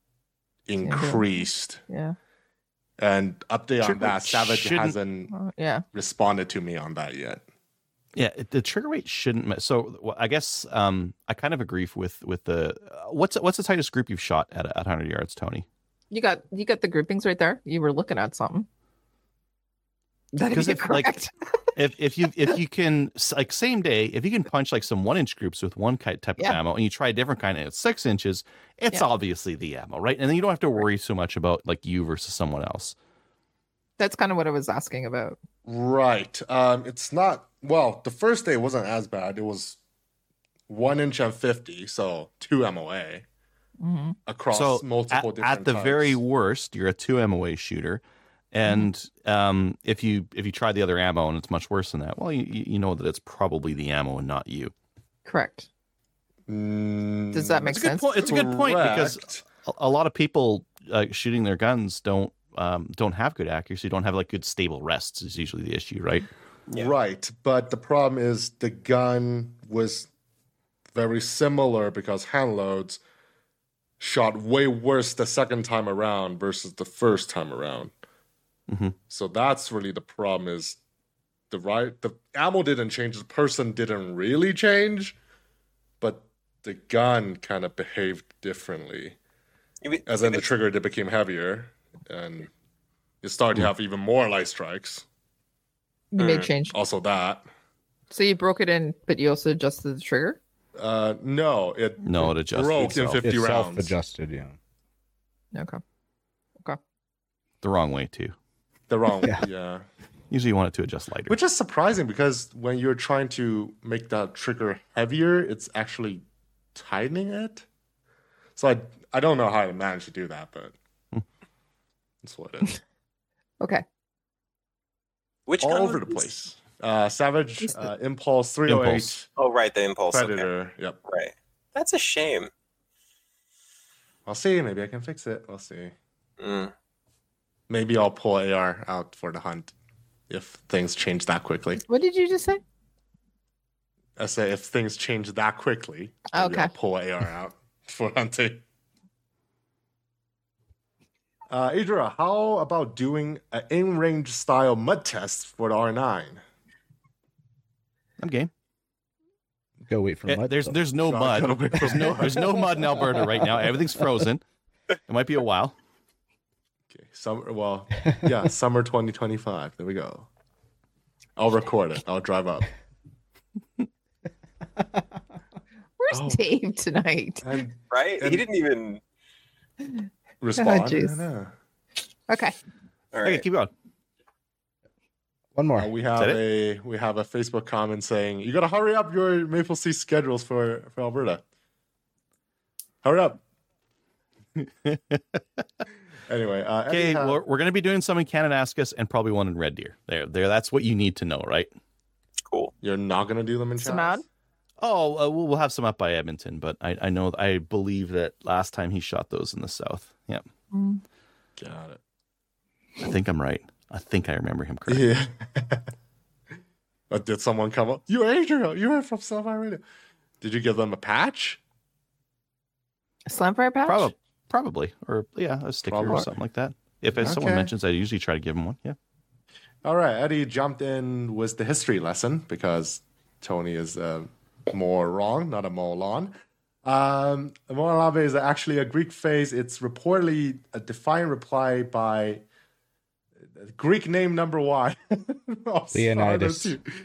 increased. Yeah. And update on Trigger that, Savage shouldn't- hasn't Yeah. responded to me on that yet. Yeah, the trigger weight shouldn't. So well, I guess I kind of agree with the what's the tightest group you've shot at 100 yards, Tony? You got the groupings right there. You were looking at something. That is correct. If you can like same day, if you can punch like some 1-inch groups with one type of Yeah. ammo, and you try a different kind and it's 6 inches, it's Yeah. obviously the ammo, right? And then you don't have to worry so much about like you versus someone else. That's kind of what I was asking about. Right. It's not well, the first day wasn't as bad. It was 1 inch and 50, so 2 MOA Mm-hmm. across So multiple different at the types. very worst, you're a 2 MOA shooter. And if you try the other ammo and it's much worse than that, well, you know that it's probably the ammo and not you. Correct. Does that make It's a good sense? point. It's a good point because Correct. a lot of people shooting their guns don't have good accuracy, don't have like good stable rests is usually the issue, right? Yeah. Right, but the problem is the gun was very similar because hand loads shot way worse the second time around versus the first time around. Mhm. So that's really the problem is the ammo didn't change, the person didn't really change, but the gun kind of behaved differently. As in the trigger it became heavier and it started to have even more light strikes. You made change. Also that. So you broke it in, but you also adjusted the trigger? No, it adjusted broke in itself. 50 It's rounds. self-adjusted, yeah. Okay. The wrong way too. The wrong, Yeah. yeah. Usually you want it to adjust lighter. Which is surprising because when you're trying to make that trigger heavier, it's actually tightening it. So I don't know how to manage to do that, but that's what it is. Okay. Which All gun over the was place. Savage, Impulse 308, Impulse. Oh, right, the Impulse. Okay. Predator. Yep. Right. That's a shame. I'll see. Maybe I can fix it. We'll see. Mm. Maybe I'll pull AR out for the hunt if things change that quickly. What did you just say? I say if things change that quickly, maybe Okay. I'll pull AR out for hunting. Adria, how about doing an in-range style mud test for the R9? I'm game. Go wait for mud. There's no mud. There's no mud in Alberta right now. Everything's frozen. It might be a while. Okay, summer 2025. There we go. I'll record it. I'll drive up. Where's Dave tonight? And Right? And- He didn't even. respond. jeez. I know. Okay. All Okay, right. keep going. One more. We have Is a Facebook comment saying you gotta hurry up your Maple Sea schedules for Alberta. Hurry up. Anyway, Okay, anyhow, we're going to be doing some in Kananaskis and probably one in Red Deer. There. That's what you need to know, right? Cool. you're not gonna do them in Samad? Chaz? Oh, we'll have some up by Edmonton, but I believe that last time he shot those in the south. Yeah, Got it. I think I'm right. I think I remember him correctly. Yeah. But did someone come up? You're Adriel. You're from South Radio. Did you give them a patch? A Slamfire patch? Probably, or a sticker or Probably. something like that. If someone Okay. mentions, I usually try to give him one. Yeah. All right, Eddie jumped in with the history lesson because Tony is more wrong, not a Molon. Molave is actually a Greek phrase. It's reportedly a defiant reply by Greek name number Y. of Sparta Leonidas.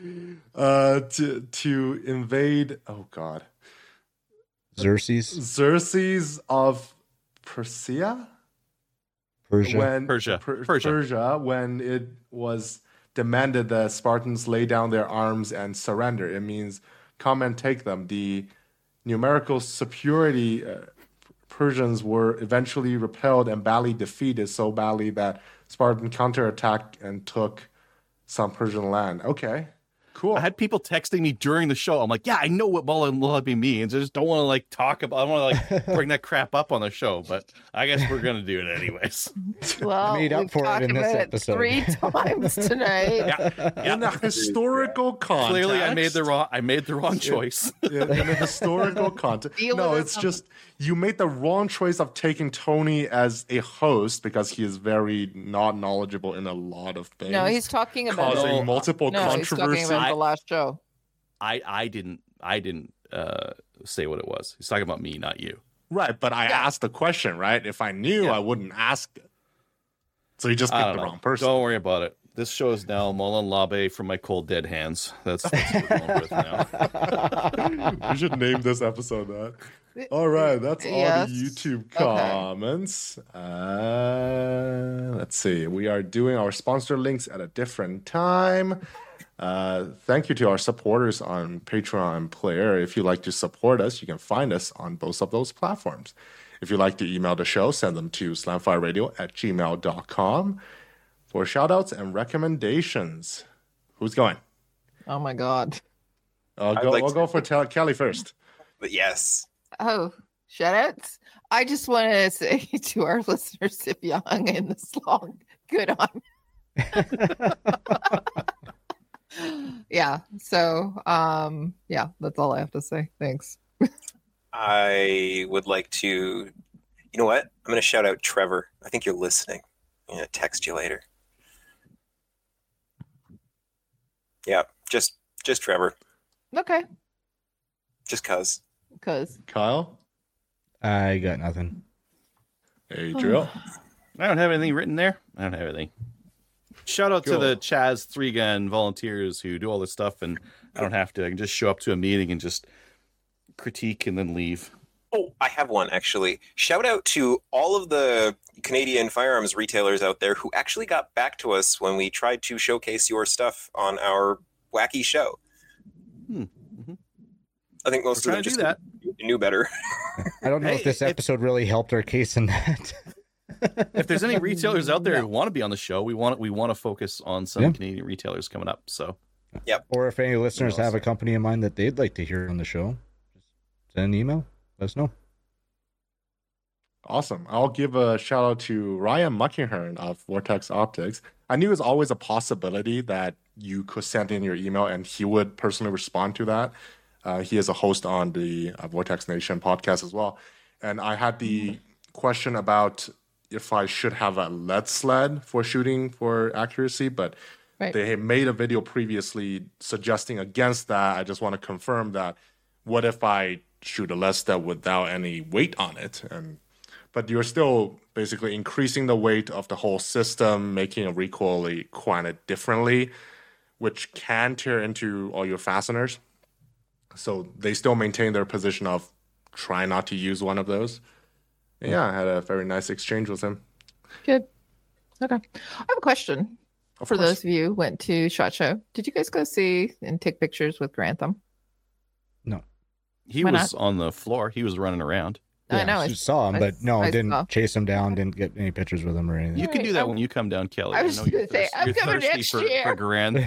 to invade. Oh God, Xerxes, Xerxes of Persia. Persia. When Persia. Persia, when it was demanded that Spartans lay down their arms and surrender. It means come and take them. The numerical superiority Persians were eventually repelled and badly defeated, so badly that Spartan counterattacked and took some Persian land. Okay. Cool. I had people texting me during the show. I'm like, yeah, I know what Mullen Lobby means. I just don't want to like talk about. I want to like bring that crap up on the show, but I guess we're gonna do it anyways. Well, Made up we've for it talked in this about episode. 3 times tonight. In a historical context. Clearly, I made the wrong choice. in a historical context. Deal No, with it's it. just you made the wrong choice of taking Tony as a host because he is very not knowledgeable in a lot of things. No, he's talking about causing multiple no, he's talking controversies. about the last show. I didn't say what it was. He's talking about me, not you. Right, but I asked the question, right? If I knew, I wouldn't ask it. So you just I picked don't the know. wrong person. Don't worry about it. This show is now Mullen Labe from my cold dead hands. That's what we're going with now. We should name this episode that. All right, that's all Yes. the YouTube Okay. comments. Let's see. We are doing our sponsor links at a different time. Thank you to our supporters on Patreon and Player. If you'd like to support us, you can find us on both of those platforms. If you'd like to email the show, send them to slamfireradio@gmail.com for shoutouts and recommendations. Who's going? Oh my god. I'll I'd like go to- for Kelly first. But yes. Oh, shoutouts. I just want to say to our listeners, if you hung in this long, good on. Yeah. So, yeah, that's all I have to say. Thanks. I would like to, you know what? I'm going to shout out Trevor. I think you're listening. I'm going to text you later. Yeah, just Trevor. Okay. Just cuz. Because Kyle? I got nothing. Adriel? I don't have anything written there. I don't have anything. Shout out to Cool. the Chaz 3-gun volunteers who do all this stuff, and I don't have to. I can just show up to a meeting and just critique and then leave. Oh, I have one actually. Shout out to all of the Canadian firearms retailers out there who actually got back to us when we tried to showcase your stuff on our wacky show. I think most of We're them trying to just do that. knew better. I don't know Hey, if this if- episode really helped our case in that. If there's any retailers out there who want to be on the show, we want to focus on some Yeah. Canadian retailers coming up. So Or if any listeners Awesome. have a company in mind that they'd like to hear on the show, just send an email. Let us know. Awesome. I'll give a shout out to Ryan Muckinghern of Vortex Optics. I knew it was always a possibility that you could send in your email and he would personally respond to that. He is a host on the Vortex Nation podcast as well. And I had the question about if I should have a lead sled for shooting for accuracy, but Right. they had made a video previously suggesting against that. I just want to confirm that what if I shoot a lead sled without any weight on it? But you're still basically increasing the weight of the whole system, making it recoil quite differently, which can tear into all your fasteners. So they still maintain their position of try not to use one of those. And yeah, I had a very nice exchange with him. Good. Okay. I have a question Of for course. those of you who went to SHOT Show. Did you guys go see and take pictures with Grantham? No. he Why was on the floor. He was running around. I know. I saw him, but no, I didn't saw. chase him down, didn't get any pictures with him or anything. You can do Right, that when you come down, Kelly. I was know you're gonna say, I'm you're coming thirsty next for year. Grand.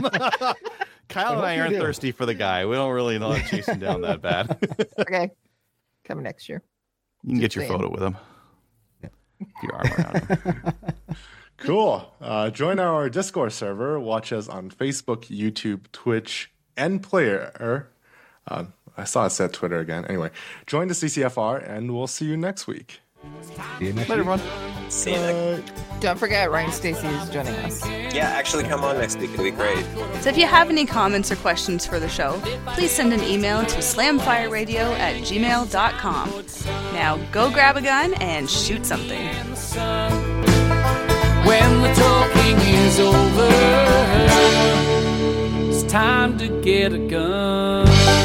Kyle and I hope you aren't do. thirsty for the guy. We don't really know how to chase him down that bad. Okay. Coming next year. You can get your Saying. photo with him. Your arm around him. Cool. Join our Discord server. Watch us on Facebook, YouTube, Twitch, and Player. I saw it said Twitter again. Anyway, join the CCFR, and we'll see you next week. See you next Later, week. everyone. See you next. Don't forget, Ryan Stacy is joining us. Yeah, actually come on next week. It'll be great. So if you have any comments or questions for the show, please send an email to slamfireradio@gmail.com. Now go grab a gun and shoot something. When the talking is over, it's time to get a gun.